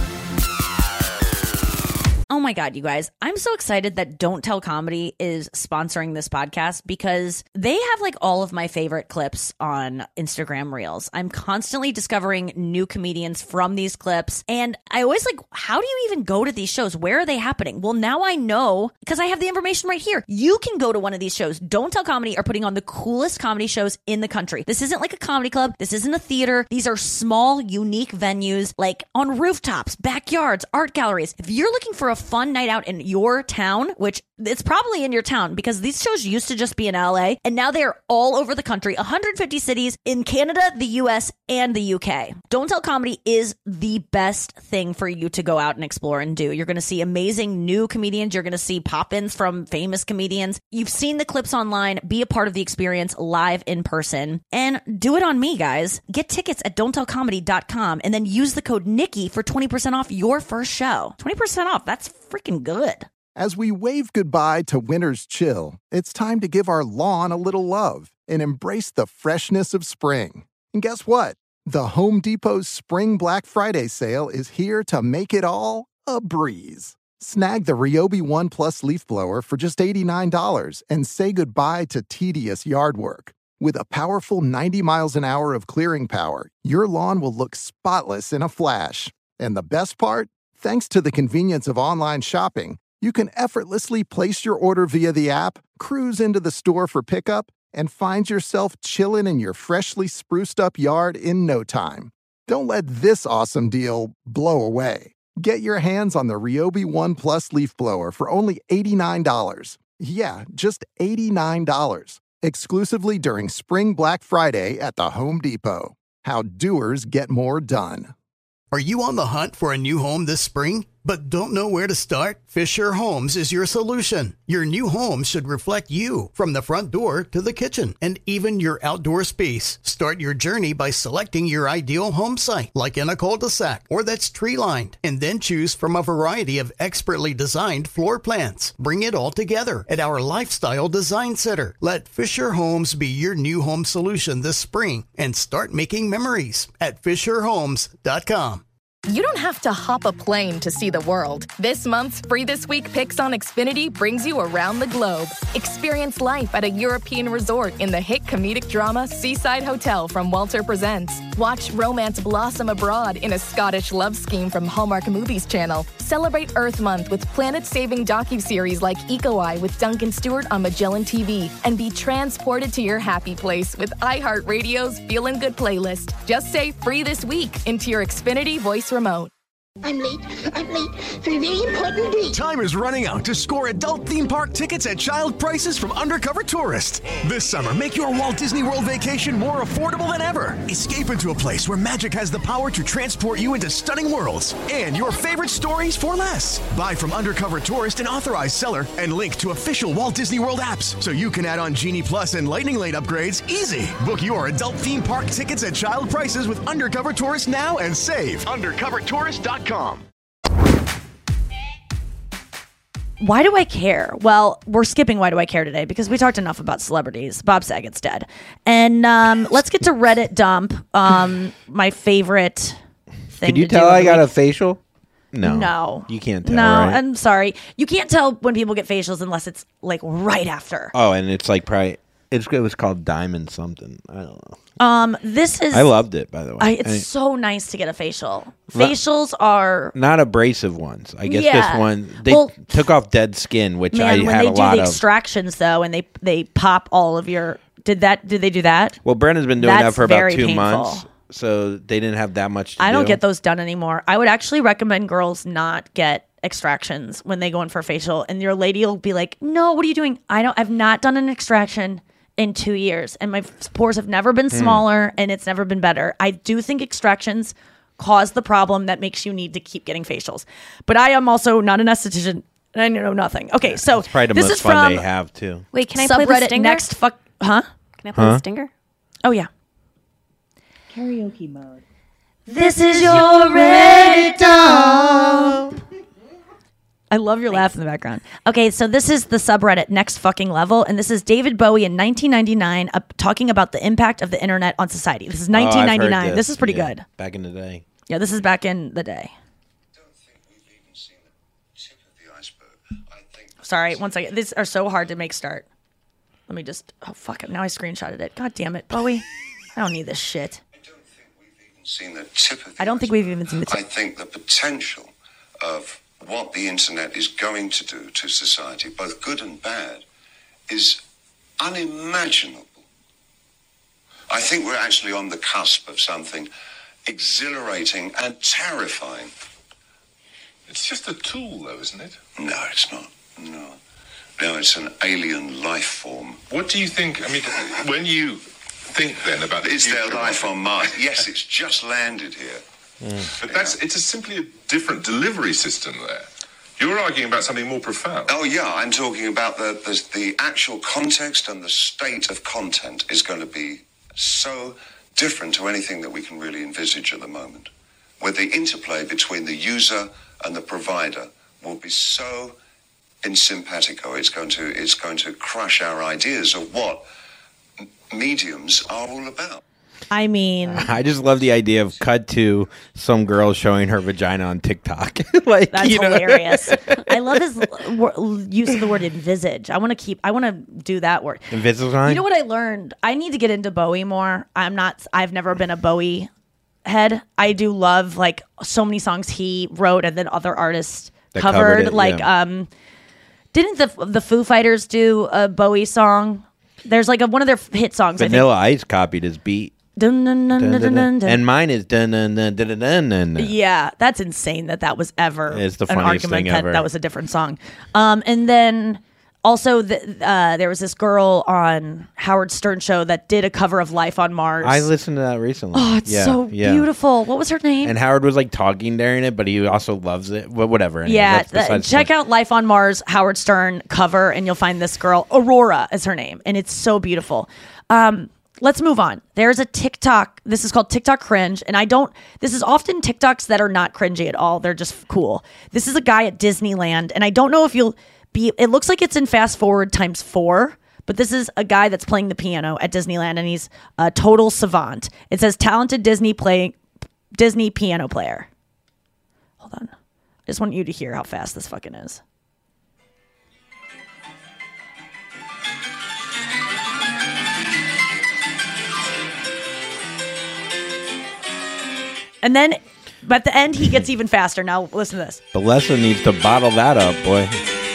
Oh my God, you guys. I'm so excited that Don't Tell Comedy is sponsoring this podcast because they have like all of my favorite clips on Instagram Reels. I'm constantly discovering new comedians from these clips. And I always like, how do you even go to these shows? Where are they happening? Well, now I know because I have the information right here. You can go to one of these shows. Don't Tell Comedy are putting on the coolest comedy shows in the country. This isn't like a comedy club. This isn't a theater. These are small, unique venues like on rooftops, backyards, art galleries. If you're looking for a fun night out in your town, which it's probably in your town because these shows used to just be in LA and now they're all over the country, 150 cities in Canada, the US, and the UK. Don't Tell Comedy is the best thing for you to go out and explore and do. You're going to see amazing new comedians. You're going to see pop-ins from famous comedians. You've seen the clips online. Be a part of the experience live in person and do it on me, guys. Get tickets at don'ttellcomedy.com and then use the code Nikki for 20% off your first show. 20% off. That's freaking good. As we wave goodbye to winter's chill, it's time to give our lawn a little love and embrace the freshness of spring. And guess what? The Home Depot's Spring Black Friday sale is here to make it all a breeze. Snag the Ryobi One Plus leaf blower for just $89 and say goodbye to tedious yard work. With a powerful 90 miles an hour of clearing power, your lawn will look spotless in a flash. And the best part? Thanks to the convenience of online shopping, you can effortlessly place your order via the app, cruise into the store for pickup, and find yourself chilling in your freshly spruced up yard in no time. Don't let this awesome deal blow away. Get your hands on the Ryobi One Plus leaf blower for only $89. Yeah, just $89. Exclusively during Spring Black Friday at the Home Depot. How doers get more done. Are you on the hunt for a new home this spring, but don't know where to start? Fisher Homes is your solution. Your new home should reflect you, from the front door to the kitchen and even your outdoor space. Start your journey by selecting your ideal home site, like in a cul-de-sac or that's tree-lined, and then choose from a variety of expertly designed floor plans. Bring it all together at our Lifestyle Design Center. Let Fisher Homes be your new home solution this spring and start making memories at FisherHomes.com. You don't have to hop a plane to see the world. This month's Free This Week Picks on Xfinity brings you around the globe. Experience life at a European resort in the hit comedic drama Seaside Hotel from Walter Presents. Watch romance blossom abroad in a Scottish love scheme from Hallmark Movies Channel. Celebrate Earth Month with planet-saving docuseries like Eco Eye with Duncan Stewart on Magellan TV. And be transported to your happy place with iHeartRadio's Feelin' Good playlist. Just say Free This Week into your Xfinity voice remote. I'm late for a very important date. Time is running out to score adult theme park tickets at child prices from Undercover Tourist. This summer, make your Walt Disney World vacation more affordable than ever. Escape into a place where magic has the power to transport you into stunning worlds and your favorite stories for less. Buy from Undercover Tourist, an authorized seller, and link to official Walt Disney World apps so you can add on Genie Plus and Lightning Lane upgrades easy. Book your adult theme park tickets at child prices with Undercover Tourist now and save. UndercoverTourist.com. Why do I care? Well, we're skipping Why Do I Care today because we talked enough about celebrities. Bob Saget's dead. And let's get to Reddit dump. My favorite thing. Could you to tell do I got a facial? No. You can't tell, No, right? I'm sorry. You can't tell when people get facials unless it's like right after. Oh, and it's like probably... It was called Diamond something. I don't know. This is... I loved it, by the way. It's so nice to get a facial. Facials are... Not abrasive ones. I guess Yeah. this one... They Well, took off dead skin, which I Man, when had they a do lot the of. extractions though, and they pop all of your... Did they do that? Well, Brendan's been doing that That's for about very 2 painful. months, so they didn't have that much to I do. don't get those done anymore. I would actually recommend girls not get extractions when they go in for a facial, and your lady will be like, "No, what are you doing? I've not done an extraction in 2 years, and my pores have never been smaller, and it's never been better." I do think extractions cause the problem that makes you need to keep getting facials, but I am also not an esthetician, and I know nothing. Okay, so It's probably the this most is fun from they have too. Wait, can I play the subreddit stinger? next fuck? Huh? Can I play the stinger? Oh yeah. Karaoke mode. This is your Reddit dump. I love your laugh in the background. Okay, so this is the subreddit Next Fucking Level, and this is David Bowie in 1999 talking about the impact of the internet on society. This is 1999. This is pretty good. Back in the day. Yeah, this is back in the day. Sorry, one second. These are so hard to make start. Let me just... Oh, fuck it. Now I screenshotted it. God damn it, Bowie. I don't need this shit. Seen the tip of I don't think we've even seen the tip. I think the potential of what the internet is going to do to society, both good and bad, is unimaginable. I think we're actually on the cusp of something exhilarating and terrifying. It's just a tool, though, isn't it? No, it's not. No, it's an alien life form. What do you think? I mean, when you think then about Is there life on Mars? Yes, it's just landed here. But it's simply a different delivery system there. You're arguing about something more profound. Oh yeah, I'm talking about the actual context, and the state of content is going to be so different to anything that we can really envisage at the moment, where the interplay between the user and the provider will be so in simpatico. It's going to crush our ideas of what mediums are all about. I mean, I just love the idea of cut to some girl showing her vagina on TikTok. Like, that's you know? hilarious. I love his use of the word envisage. I want to do that word. Invisalign? You know what I learned? I need to get into Bowie more. I've never been a Bowie head. I do love like so many songs he wrote and then other artists That covered. it, like, yeah. Didn't the Foo Fighters do a Bowie song? There's like one of their hit songs. Vanilla Ice copied his beat. Dun, dun, dun, dun, dun, dun, dun. And mine is dun dun dun dun dun dun. Yeah, that's insane that was ever It's the an funniest argument thing that ever. that was a different song. And then Also, there was this girl on Howard Stern show that did a cover of Life on Mars. I listened to that recently. Oh, it's so beautiful. What was her name? And Howard was like talking during it, but he also loves it. Well, whatever. Anyway, yeah, check out Life on Mars, Howard Stern cover, and you'll find this girl. Aurora is her name, and it's so beautiful. Let's move on. There's a TikTok. This is called TikTok cringe, and this is often TikToks that are not cringy at all. They're just cool. This is a guy at Disneyland, and I don't know if it looks like it's in fast forward times 4, but this is a guy that's playing the piano at Disneyland, and he's a total savant. It says talented Disney piano player. Hold on. I just want you to hear how fast this fucking is. And then, but at the end, he gets even faster. Now, listen to this. Balesa needs to bottle that up, boy.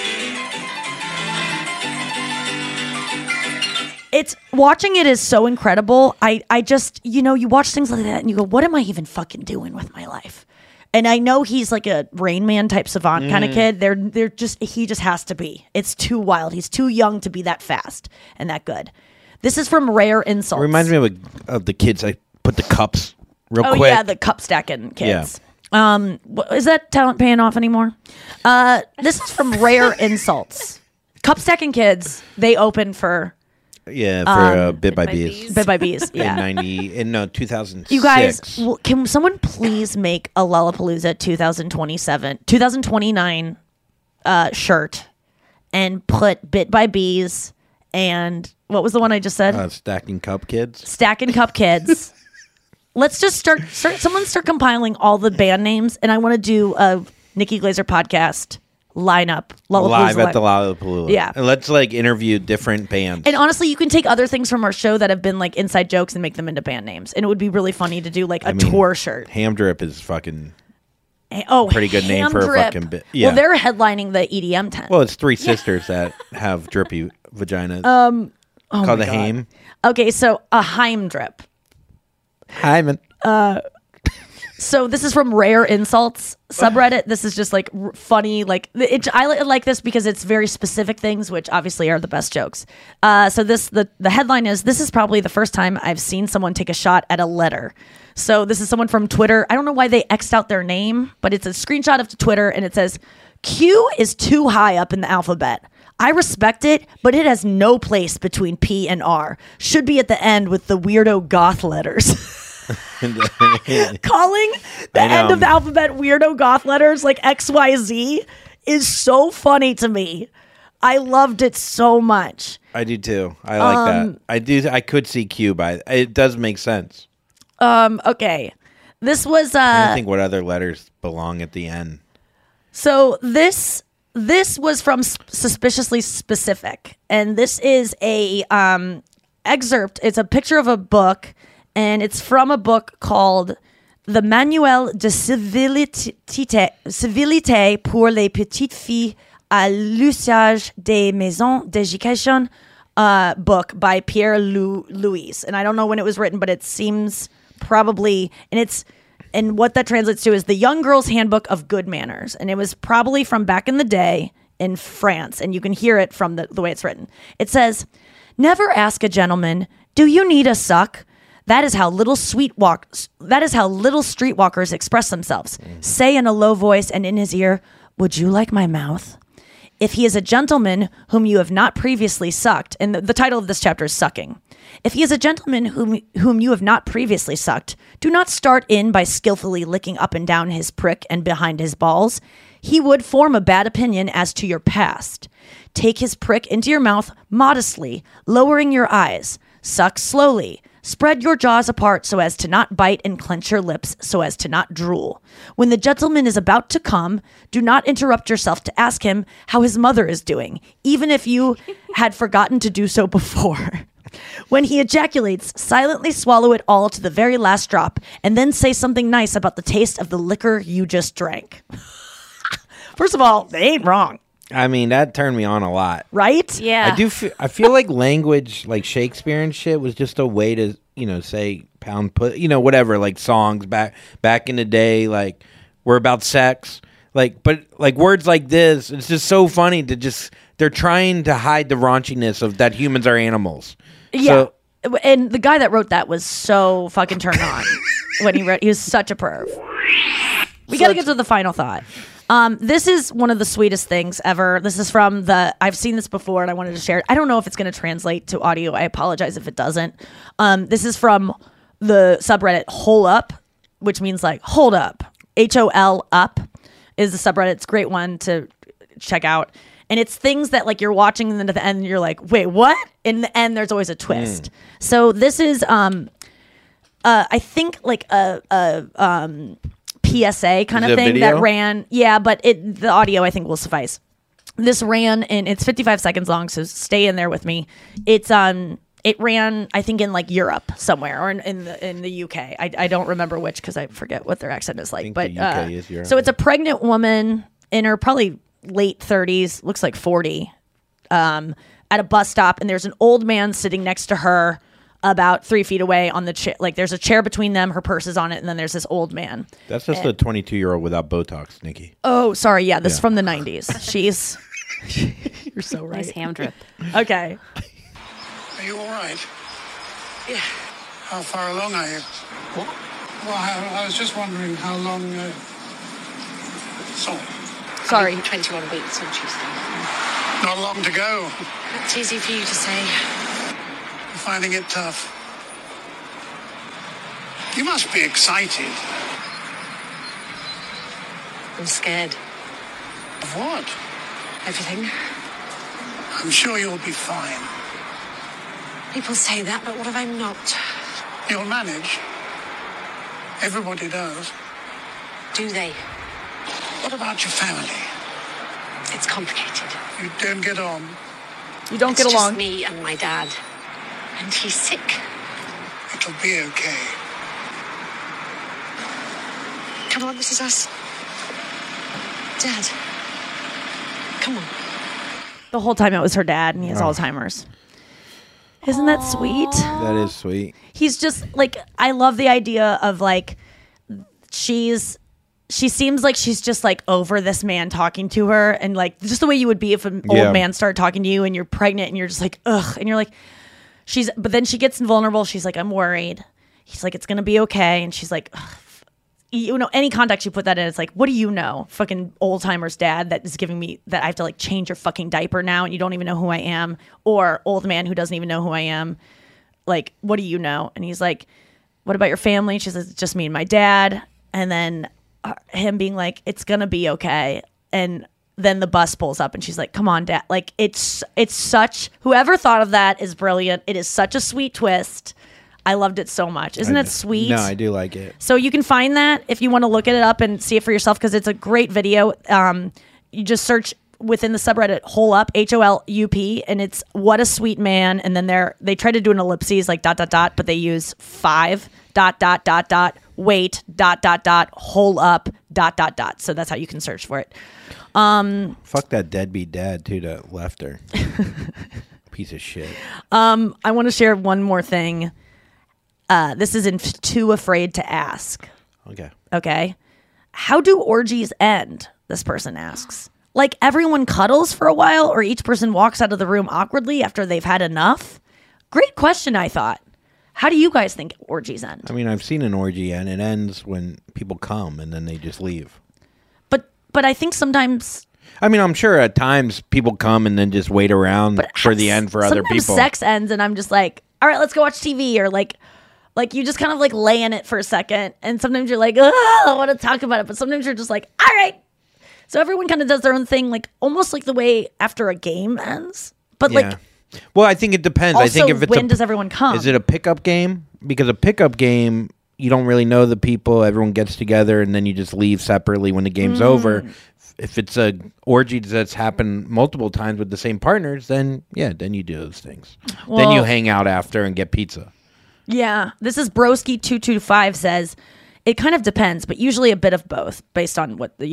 Watching it is so incredible. I just, you watch things like that and you go, what am I even fucking doing with my life? And I know he's like a Rain Man type savant kind of kid. He just has to be. It's too wild. He's too young to be that fast and that good. This is from Rare Insults. It reminds me of the kids I put the cups real quick. Oh yeah, the cup stacking kids. Yeah. Is that talent paying off anymore? This is from Rare Insults. Cup stacking kids, they open for... Yeah, for Bit by Bees. Bit by Bees, yeah. In 2006. You guys, can someone please make a Lollapalooza 2029 shirt and put Bit by Bees and what was the one I just said? Stacking Cup Kids. Stacking Cup Kids. Let's just start compiling all the band names, and I want to do a Nikki Glazer podcast lineup. Live at the Lollapalooza. Yeah. And let's interview different bands. And honestly, you can take other things from our show that have been inside jokes and make them into band names. And it would be really funny to do tour shirt. Ham Drip is fucking pretty good name for a fucking bit. Yeah. Well, they're headlining the EDM tent. Well, it's 3 sisters that have drippy vaginas. Called the Haim. Okay, so a Haim Drip. Hyman. So this is from Rare Insults subreddit. This is just funny. I like this because it's very specific things, which obviously are the best jokes. So the headline is, this is probably the first time I've seen someone take a shot at a letter. So this is someone from Twitter. I don't know why they X'd out their name, but it's a screenshot of Twitter and it says, Q is too high up in the alphabet. I respect it, but it has no place between P and R. Should be at the end with the weirdo goth letters. Calling the end of the alphabet weirdo goth letters like XYZ is so funny to me. I loved it so much. I do too. I like that. I could see Q by it. Does make sense. Okay. This was I think what other letters belong at the end. So this was from Suspiciously Specific, and this is a excerpt. It's a picture of a book. And it's from a book called The Manuel de Civilité pour les petites filles à l'usage des maisons d'éducation, book by Pierre Louis. And I don't know when it was written, but it seems probably, and what that translates to is the Young Girl's Handbook of Good Manners. And it was probably from back in the day in France. And you can hear it from the way it's written. It says, never ask a gentleman, do you need a suck? That is how little streetwalkers express themselves. Say in a low voice and in his ear, would you like my mouth? If he is a gentleman whom you have not previously sucked, and the title of this chapter is Sucking. If he is a gentleman whom you have not previously sucked, do not start in by skillfully licking up and down his prick and behind his balls. He would form a bad opinion as to your past. Take his prick into your mouth modestly, lowering your eyes. Suck slowly. Spread your jaws apart so as to not bite and clench your lips so as to not drool. When the gentleman is about to come, do not interrupt yourself to ask him how his mother is doing, even if you had forgotten to do so before. When he ejaculates, silently swallow it all to the very last drop and then say something nice about the taste of the liquor you just drank. First of all, they ain't wrong. I mean, that turned me on a lot. Right? Yeah. I feel like language, like Shakespeare and shit, was just a way to, say pound put, whatever, like songs back in the day, like were about sex. But words like this, it's just so funny to just, they're trying to hide the raunchiness of that humans are animals. Yeah. And the guy that wrote that was so fucking turned on when he wrote. He was such a perv. We got to get to the final thought. This is one of the sweetest things ever. This is from I've seen this before and I wanted to share it. I don't know if it's going to translate to audio. I apologize if it doesn't. This is from the subreddit Hole Up, which means like hold up. HOL up is the subreddit. It's a great one to check out. And it's things that like you're watching and then at the end you're like, wait, what? In the end, there's always a twist. So this is, I think like a PSA kind of thing that ran. Yeah, but the audio I think will suffice. This ran and it's 55 seconds long, so stay in there with me. It's it ran I think in like Europe somewhere or in the UK. I don't remember which because I forget what their accent is like. I think but the UK is Europe. So it's a pregnant woman in her probably late 30s, looks like 40, at a bus stop, and there's an old man sitting next to her about 3 feet away on the chair. Like there's a chair between them, her purse is on it, and then there's this old man. That's just a 22-year-old without Botox, Nikki. Oh, sorry. Yeah, this is from the 90s. She's... You're so right. Nice ham drip. Okay. Are you all right? Yeah. How far along are you? What? Well, I was just wondering how long... Sorry. 21 weeks on Tuesday. Not long to go. It's easy for you to say. You're finding it tough. You must be excited. I'm scared. Of what? Everything. I'm sure you'll be fine. People say that, but what if I'm not? You'll manage. Everybody does. Do they? What about your family? It's complicated. You don't get on. You don't It's get along. just me and my dad. And he's sick. It'll be okay. Come on, this is us. Dad. Come on. The whole time it was her dad, and he has Alzheimer's. Isn't that sweet? That is sweet. He's just like, I love the idea of like, she seems like she's just like over this man talking to her, and like just the way you would be if an old man started talking to you and you're pregnant and you're just like, ugh, and you're like, but then she gets vulnerable. She's like, I'm worried. He's like, it's gonna be okay, and she's like, ugh. You know, any context you put that in, it's like, what do you know? Fucking old timer's dad that is giving me that I have to like change your fucking diaper now and you don't even know who I am, or old man who doesn't even know who I am. Like, what do you know? And he's like, what about your family? She says, it's just me and my dad. And then him being like, it's gonna be okay. And then the bus pulls up and she's like, come on, dad. Like, it's such, whoever thought of that is brilliant. It is such a sweet twist. I loved it so much. Isn't it sweet? No, I do like it. So you can find that if you want to look it up and see it for yourself, because it's a great video. You just search within the subreddit Hole Up, HOLUP, and it's what a sweet man. And then they try to do an ellipses like ... but they use 5 ... wait ... hole up ... So that's how you can search for it. Fuck that deadbeat dad too that left her. Piece of shit. I want to share one more thing. This is in Too Afraid to Ask. Okay. How do orgies end? This person asks. Like everyone cuddles for a while, or each person walks out of the room awkwardly after they've had enough? Great question, I thought. How do you guys think orgies end? I mean, I've seen an orgy and it ends when people come and then they just leave. But I think sometimes... I mean, I'm sure at times people come and then just wait around for the end for other people. Sometimes sex ends and I'm just like, all right, let's go watch TV, or like you just kind of like lay in it for a second, and sometimes you're like, oh, I want to talk about it, but sometimes you're just like, all right. So everyone kind of does their own thing, like almost like the way after a game ends. But like, well, I think it depends. also, I think if it's when does everyone come? Is it a pickup game? Because a pickup game, you don't really know the people. Everyone gets together and then you just leave separately when the game's over. If it's a orgy that's happened multiple times with the same partners, then then you do those things. Then you hang out after and get pizza. Yeah. This is Broski225 says, it kind of depends, but usually a bit of both based on what, do.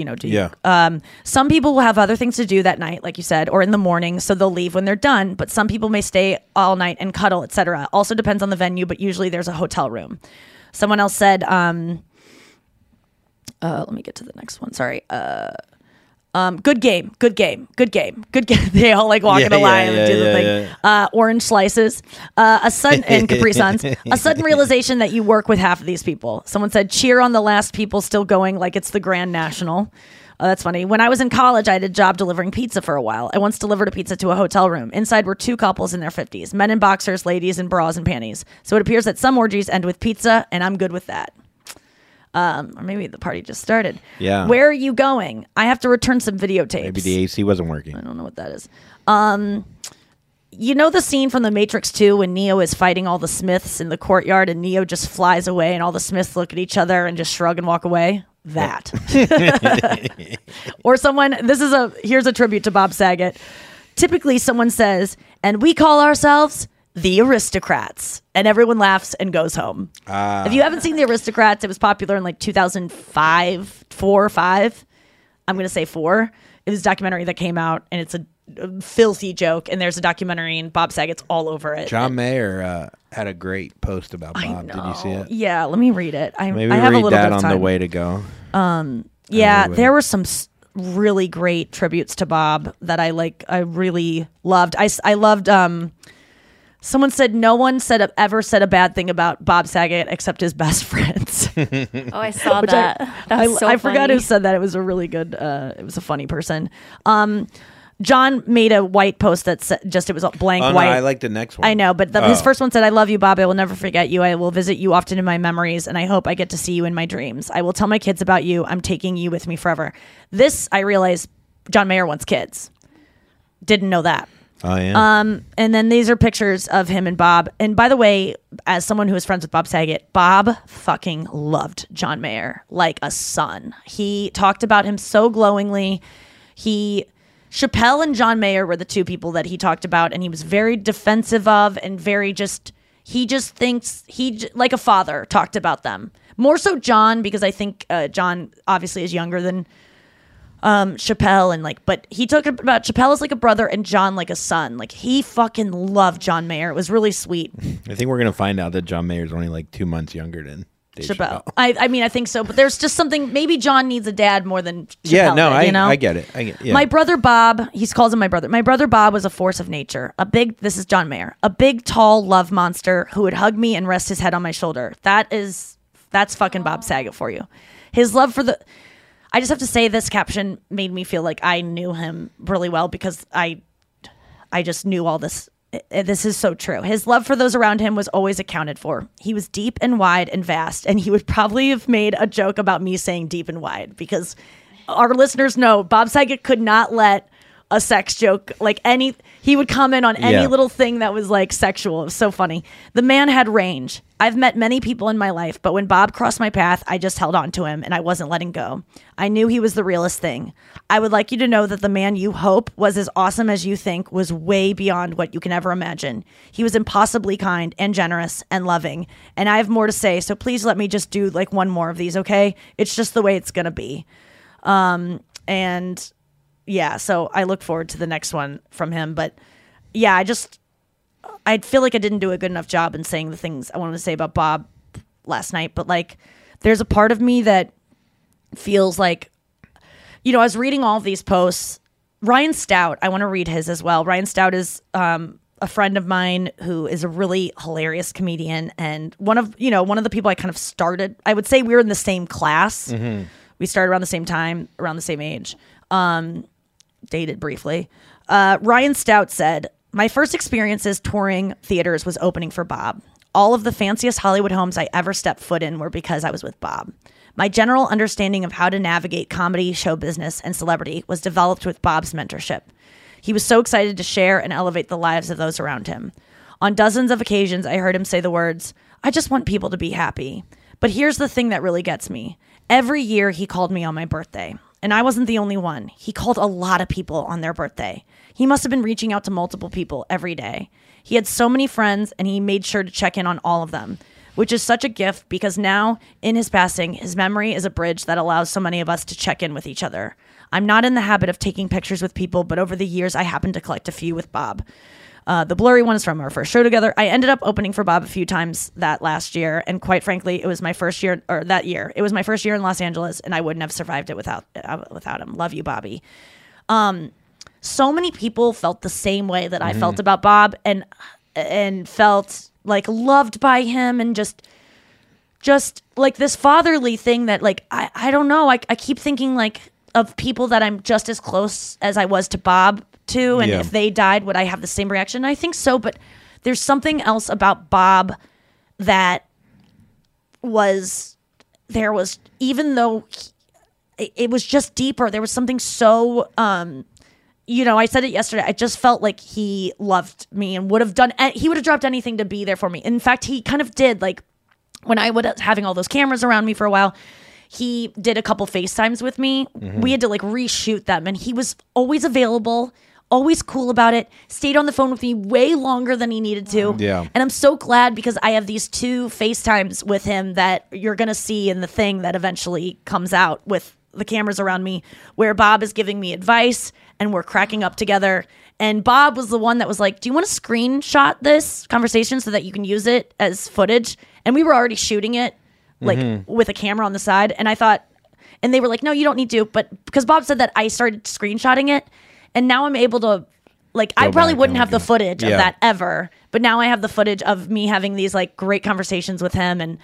Some people will have other things to do that night, like you said, or in the morning, so they'll leave when they're done, but some people may stay all night and cuddle, etc. Also depends on the venue, but usually there's a hotel room. Someone else said, Let me get to the next one. Sorry. Good game. They all like walk in a line and do the thing. Orange slices. A sudden and Capri Suns. A sudden realization that you work with half of these people. Someone said, cheer on the last people still going like it's the Grand National. That's funny. When I was in college, I had a job delivering pizza for a while. I once delivered a pizza to a hotel room. Inside were two couples in their 50s, men in boxers, ladies in bras and panties. So it appears that some orgies end with pizza, and I'm good with that. Or maybe the party just started. Yeah. Where are you going? I have to return some videotapes. Maybe the AC wasn't working. I don't know what that is. You know the scene from The Matrix 2 when Neo is fighting all the Smiths in the courtyard and Neo just flies away and all the Smiths look at each other and just shrug and walk away? That. Or someone, here's a tribute to Bob Saget. Typically someone says, and we call ourselves the Aristocrats, and everyone laughs and goes home. If you haven't seen The Aristocrats, it was popular in like 2005, 4 or 5. I'm going to say 4. It was a documentary that came out, and it's a filthy joke, and there's a documentary, and Bob Saget's all over it. John Mayer had a great post about Bob. Did you see it? Yeah, let me read it. Maybe I have read a little that bit of on time. the way to go. Yeah, there were some really great tributes to Bob that I really loved. I loved. Someone said no one ever said a bad thing about Bob Saget except his best friends. Oh, I saw that. That's so I forgot funny. who said that. It was a really good. It was a funny person. John made a white post that said it was a blank Oh, white. no, I like the next one. I know, but his first one said, I love you, Bob. I will never forget you. I will visit you often in my memories, and I hope I get to see you in my dreams. I will tell my kids about you. I'm taking you with me forever. This, I realized, John Mayer wants kids. Didn't know that. Oh, yeah. And then these are pictures of him and Bob. And by the way, as someone who is friends with Bob Saget, Bob fucking loved John Mayer like a son. He talked about him so glowingly. Chappelle and John Mayer were the two people that he talked about, and he was very defensive of and very he just thinks like a father talked about them. More so John, because I think John obviously is younger than Chappelle, but he talked about Chappelle as like a brother and John like a son. Like, he fucking loved John Mayer. It was really sweet. I think we're going to find out that John Mayer's only like 2 months younger than Dave Chappelle. I mean, I think so, but there's just something, maybe John needs a dad more than Chappelle did, I get it. Yeah. My brother Bob, he calls him my brother. My brother Bob was a force of nature. This is John Mayer, a big, tall love monster who would hug me and rest his head on my shoulder. That's fucking Bob Saget for you. His love for I just have to say, this caption made me feel like I knew him really well, because I just knew all this. This is so true. His love for those around him was always accounted for. He was deep and wide and vast, and he would probably have made a joke about me saying deep and wide, because our listeners know Bob Saget could not let a sex joke, he would comment on any little thing that was like sexual. It was so funny. The man had range. I've met many people in my life, but when Bob crossed my path, I just held on to him and I wasn't letting go. I knew he was the realest thing. I would like you to know that the man you hope was as awesome as you think was way beyond what you can ever imagine. He was impossibly kind and generous and loving. And I have more to say, so please let me just do like one more of these, okay? It's just the way it's going to be. And yeah, so I look forward to the next one from him. But yeah, I feel like I didn't do a good enough job in saying the things I wanted to say about Bob last night. But like, there's a part of me that feels like, I was reading all of these posts. Ryan Stout, I want to read his as well. Ryan Stout is a friend of mine who is a really hilarious comedian, and one of the people I kind of started. I would say we were in the same class. Mm-hmm. We started around the same time, around the same age. Dated briefly. Ryan Stout said, my first experiences touring theaters was opening for Bob. All of the fanciest Hollywood homes I ever stepped foot in were because I was with Bob. My general understanding of how to navigate comedy, show business, and celebrity was developed with Bob's mentorship. He was so excited to share and elevate the lives of those around him. On dozens of occasions, I heard him say the words, I just want people to be happy. But here's the thing that really gets me. Every year he called me on my birthday. And I wasn't the only one. He called a lot of people on their birthday. He must have been reaching out to multiple people every day. He had so many friends, and he made sure to check in on all of them, which is such a gift, because now, in his passing, his memory is a bridge that allows so many of us to check in with each other. I'm not in the habit of taking pictures with people, but over the years, I happened to collect a few with Bob. The blurry one is from our first show together. I ended up opening for Bob a few times that last year, and quite frankly, it was my first year, or that year. It was my first year in Los Angeles, and I wouldn't have survived it without him. Love you, Bobby. So many people felt the same way that I felt about Bob, and felt like loved by him, and just like this fatherly thing that like I don't know. I keep thinking like of people that I'm just as close as I was to Bob to, and if they died, would I have the same reaction? I think so, but there's something else about Bob that even though it was just deeper, there was something so I said it yesterday, I just felt like he loved me and would have dropped anything to be there for me. In fact, he kind of did. Like when I was having all those cameras around me for a while, he did a couple FaceTimes with me. We had to like reshoot them, and he was always available, always cool about it, stayed on the phone with me way longer than he needed to. Yeah. And I'm so glad, because I have these 2 FaceTimes with him that you're going to see in the thing that eventually comes out with the cameras around me, where Bob is giving me advice and we're cracking up together. And Bob was the one that was like, do you want to screenshot this conversation so that you can use it as footage? And we were already shooting it like with a camera on the side. And I thought, and they were like, no, you don't need to. But because Bob said that, I started screenshotting it. And now I'm able to, like, I probably wouldn't have the footage of that ever. But now I have the footage of me having these like great conversations with him. And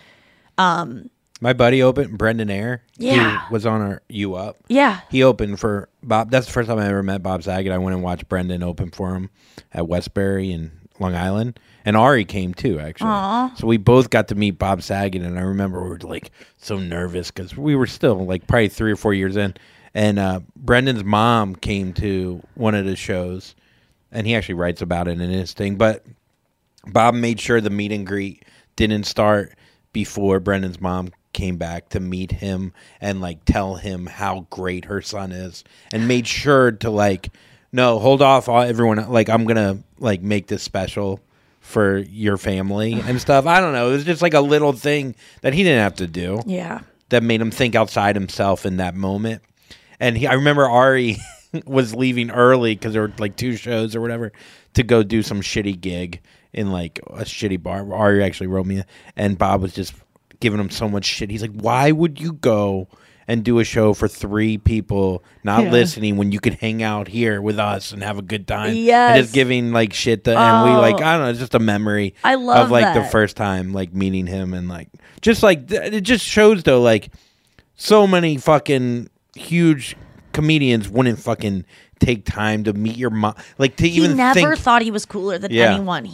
my buddy opened, Brendan Ayer. Yeah. He was on our U Up. Yeah. He opened for Bob. That's the first time I ever met Bob Saget. I went and watched Brendan open for him at Westbury in Long Island. And Ari came too, actually. Aww. So we both got to meet Bob Saget. And I remember we were like so nervous because we were still like probably 3 or 4 years in. And Brendan's mom came to one of the shows. And he actually writes about it in his thing. But Bob made sure the meet and greet didn't start before Brendan's mom came back to meet him and like tell him how great her son is, and made sure to like, no, hold off everyone, like I'm gonna like make this special for your family and stuff. I don't know, it was just like a little thing that he didn't have to do, that made him think outside himself in that moment. And I remember Ari was leaving early because there were like 2 shows or whatever to go do some shitty gig in like a shitty bar. Ari actually wrote me, and Bob was just giving him so much shit. He's like, why would you go and do a show for 3 people not listening when you could hang out here with us and have a good time? Yes. And just giving like shit to, and we like, I don't know, it's just a memory I love of like that. the first time like meeting him, and like just like it just shows though, like so many fucking huge comedians wouldn't fucking take time to meet your mom, like to even he never think. thought he was cooler than anyone.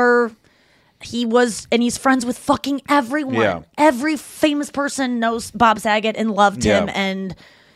He was, and he's friends with fucking everyone. Yeah. Every famous person knows Bob Saget and loved him, and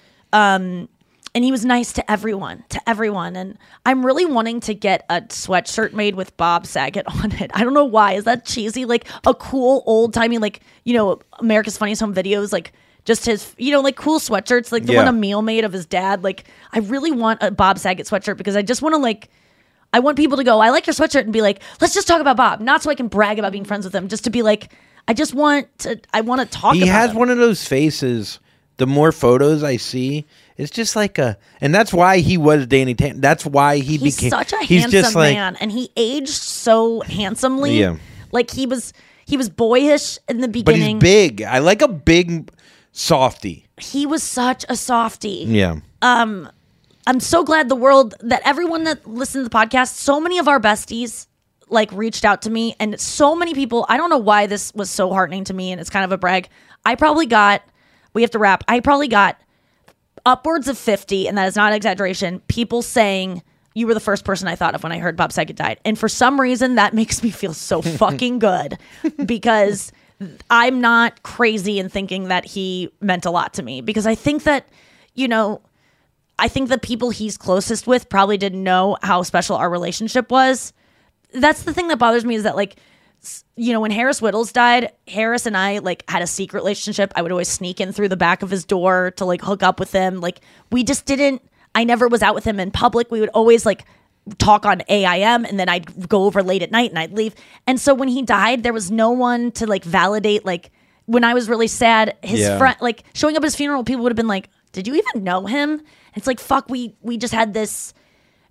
he was nice to everyone. And I'm really wanting to get a sweatshirt made with Bob Saget on it. I don't know why. Is that cheesy? Like a cool old timey, like, you know, America's Funniest Home Videos, like just his, you know, like cool sweatshirts, like the one Emil made of his dad. Like I really want a Bob Saget sweatshirt, because I just want to like, I want people to go, I like your sweatshirt, and be like, let's just talk about Bob. Not so I can brag about being friends with him, just to be like, I want to talk about him. He has one of those faces. The more photos I see, it's just like and that's why he was Danny Tanner. That's why he's such a handsome man, and he aged so handsomely. Yeah. Like he was boyish in the beginning. But he's big. I like a big softie. He was such a softie. Yeah. I'm so glad that everyone that listened to the podcast, so many of our besties like reached out to me, and so many people, I don't know why this was so heartening to me, and it's kind of a brag. We have to wrap. I probably got upwards of 50, and that is not an exaggeration, people saying, you were the first person I thought of when I heard Bob Saget died. And for some reason, that makes me feel so fucking good, because I'm not crazy in thinking that he meant a lot to me, because I think that, you know, I think the people he's closest with probably didn't know how special our relationship was. That's the thing that bothers me, is that, like, you know, when Harris Whittles died, Harris and I like had a secret relationship. I would always sneak in through the back of his door to like hook up with him. Like we just didn't, I never was out with him in public. We would always like talk on AIM, and then I'd go over late at night and I'd leave. And so when he died, there was no one to like validate. Like when I was really sad, his friend, like showing up at his funeral, people would have been like, did you even know him? It's like, fuck, we just had this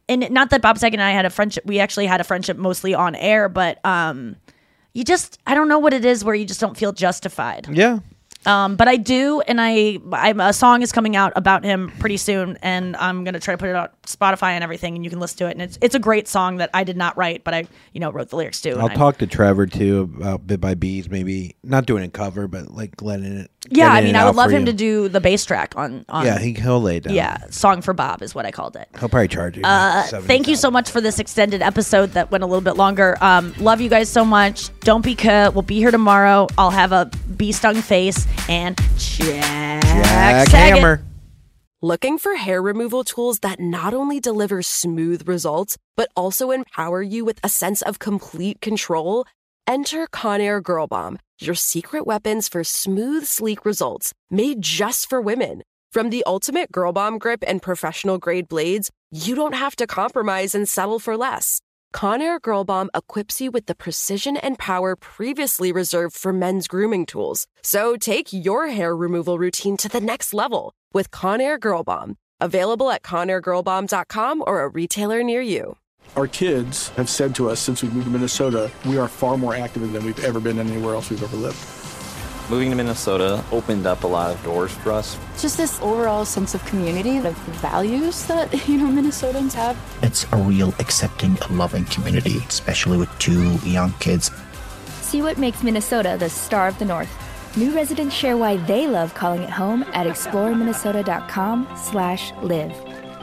and not that Bob Saget and I had a friendship. We actually had a friendship mostly on air, but you just, I don't know what it is where you just don't feel justified. Yeah. But I do, and I'm a song is coming out about him pretty soon, and I'm gonna try to put it on Spotify and everything, and you can listen to it. And it's a great song that I did not write, but I wrote the lyrics too. I'll talk to Trevor too about Bit by Bees, maybe not doing a cover, but like letting it. Yeah, I mean, I would love him to do the bass track on yeah, he'll lay down. Yeah, Song for Bob is what I called it. He'll probably charge you. Thank you so much for this extended episode that went a little bit longer. Love you guys so much. Don't be cut. We'll be here tomorrow. I'll have a bee stung face and Jack Hammer. Looking for hair removal tools that not only deliver smooth results, but also empower you with a sense of complete control? Enter Conair Girl Bomb, your secret weapons for smooth, sleek results, made just for women. From the ultimate Girl Bomb grip and professional grade blades, you don't have to compromise and settle for less. Conair Girl Bomb equips you with the precision and power previously reserved for men's grooming tools. So take your hair removal routine to the next level with Conair Girl Bomb. Available at ConairGirlBomb.com or a retailer near you. Our kids have said to us since we moved to Minnesota, we are far more active than we've ever been anywhere else we've ever lived. Moving to Minnesota opened up a lot of doors for us. Just this overall sense of community, of values that, Minnesotans have. It's a real accepting, loving community, especially with 2 young kids. See what makes Minnesota the star of the North. New residents share why they love calling it home at exploreminnesota.com/live.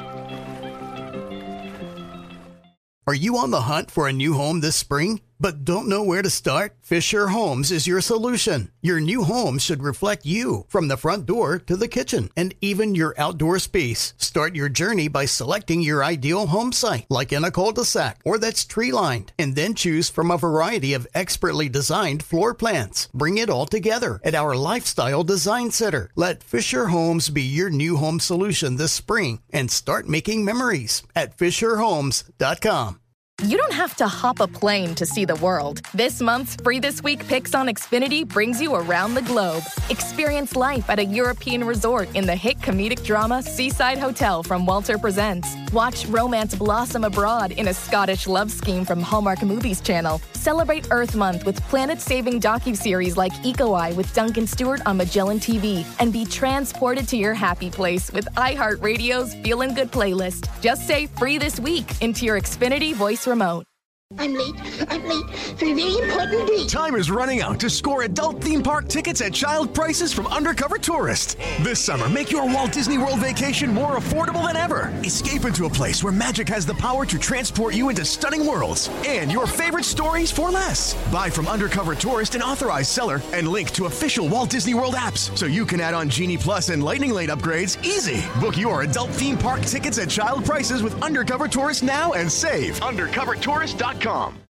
Are you on the hunt for a new home this spring, but don't know where to start? Fisher Homes is your solution. Your new home should reflect you, from the front door to the kitchen, and even your outdoor space. Start your journey by selecting your ideal home site, like in a cul-de-sac or that's tree-lined, and then choose from a variety of expertly designed floor plans. Bring it all together at our Lifestyle Design Center. Let Fisher Homes be your new home solution this spring and start making memories at FisherHomes.com. You don't have to hop a plane to see the world. This month's Free This Week Picks on Xfinity brings you around the globe. Experience life at a European resort in the hit comedic drama Seaside Hotel from Walter Presents. Watch romance blossom abroad in a Scottish love scheme from Hallmark Movies Channel. Celebrate Earth Month with planet-saving docuseries like Eco Eye with Duncan Stewart on Magellan TV. And be transported to your happy place with iHeartRadio's Feelin' Good playlist. Just say Free This Week into your Xfinity voice remote. I'm late for a very important date. Time is running out to score adult theme park tickets at child prices from Undercover Tourist. This summer, make your Walt Disney World vacation more affordable than ever. Escape into a place where magic has the power to transport you into stunning worlds and your favorite stories for less. Buy from Undercover Tourist, an authorized seller, and link to official Walt Disney World apps so you can add on Genie Plus and Lightning Lane upgrades easy. Book your adult theme park tickets at child prices with Undercover Tourist now and save. UndercoverTourist.com.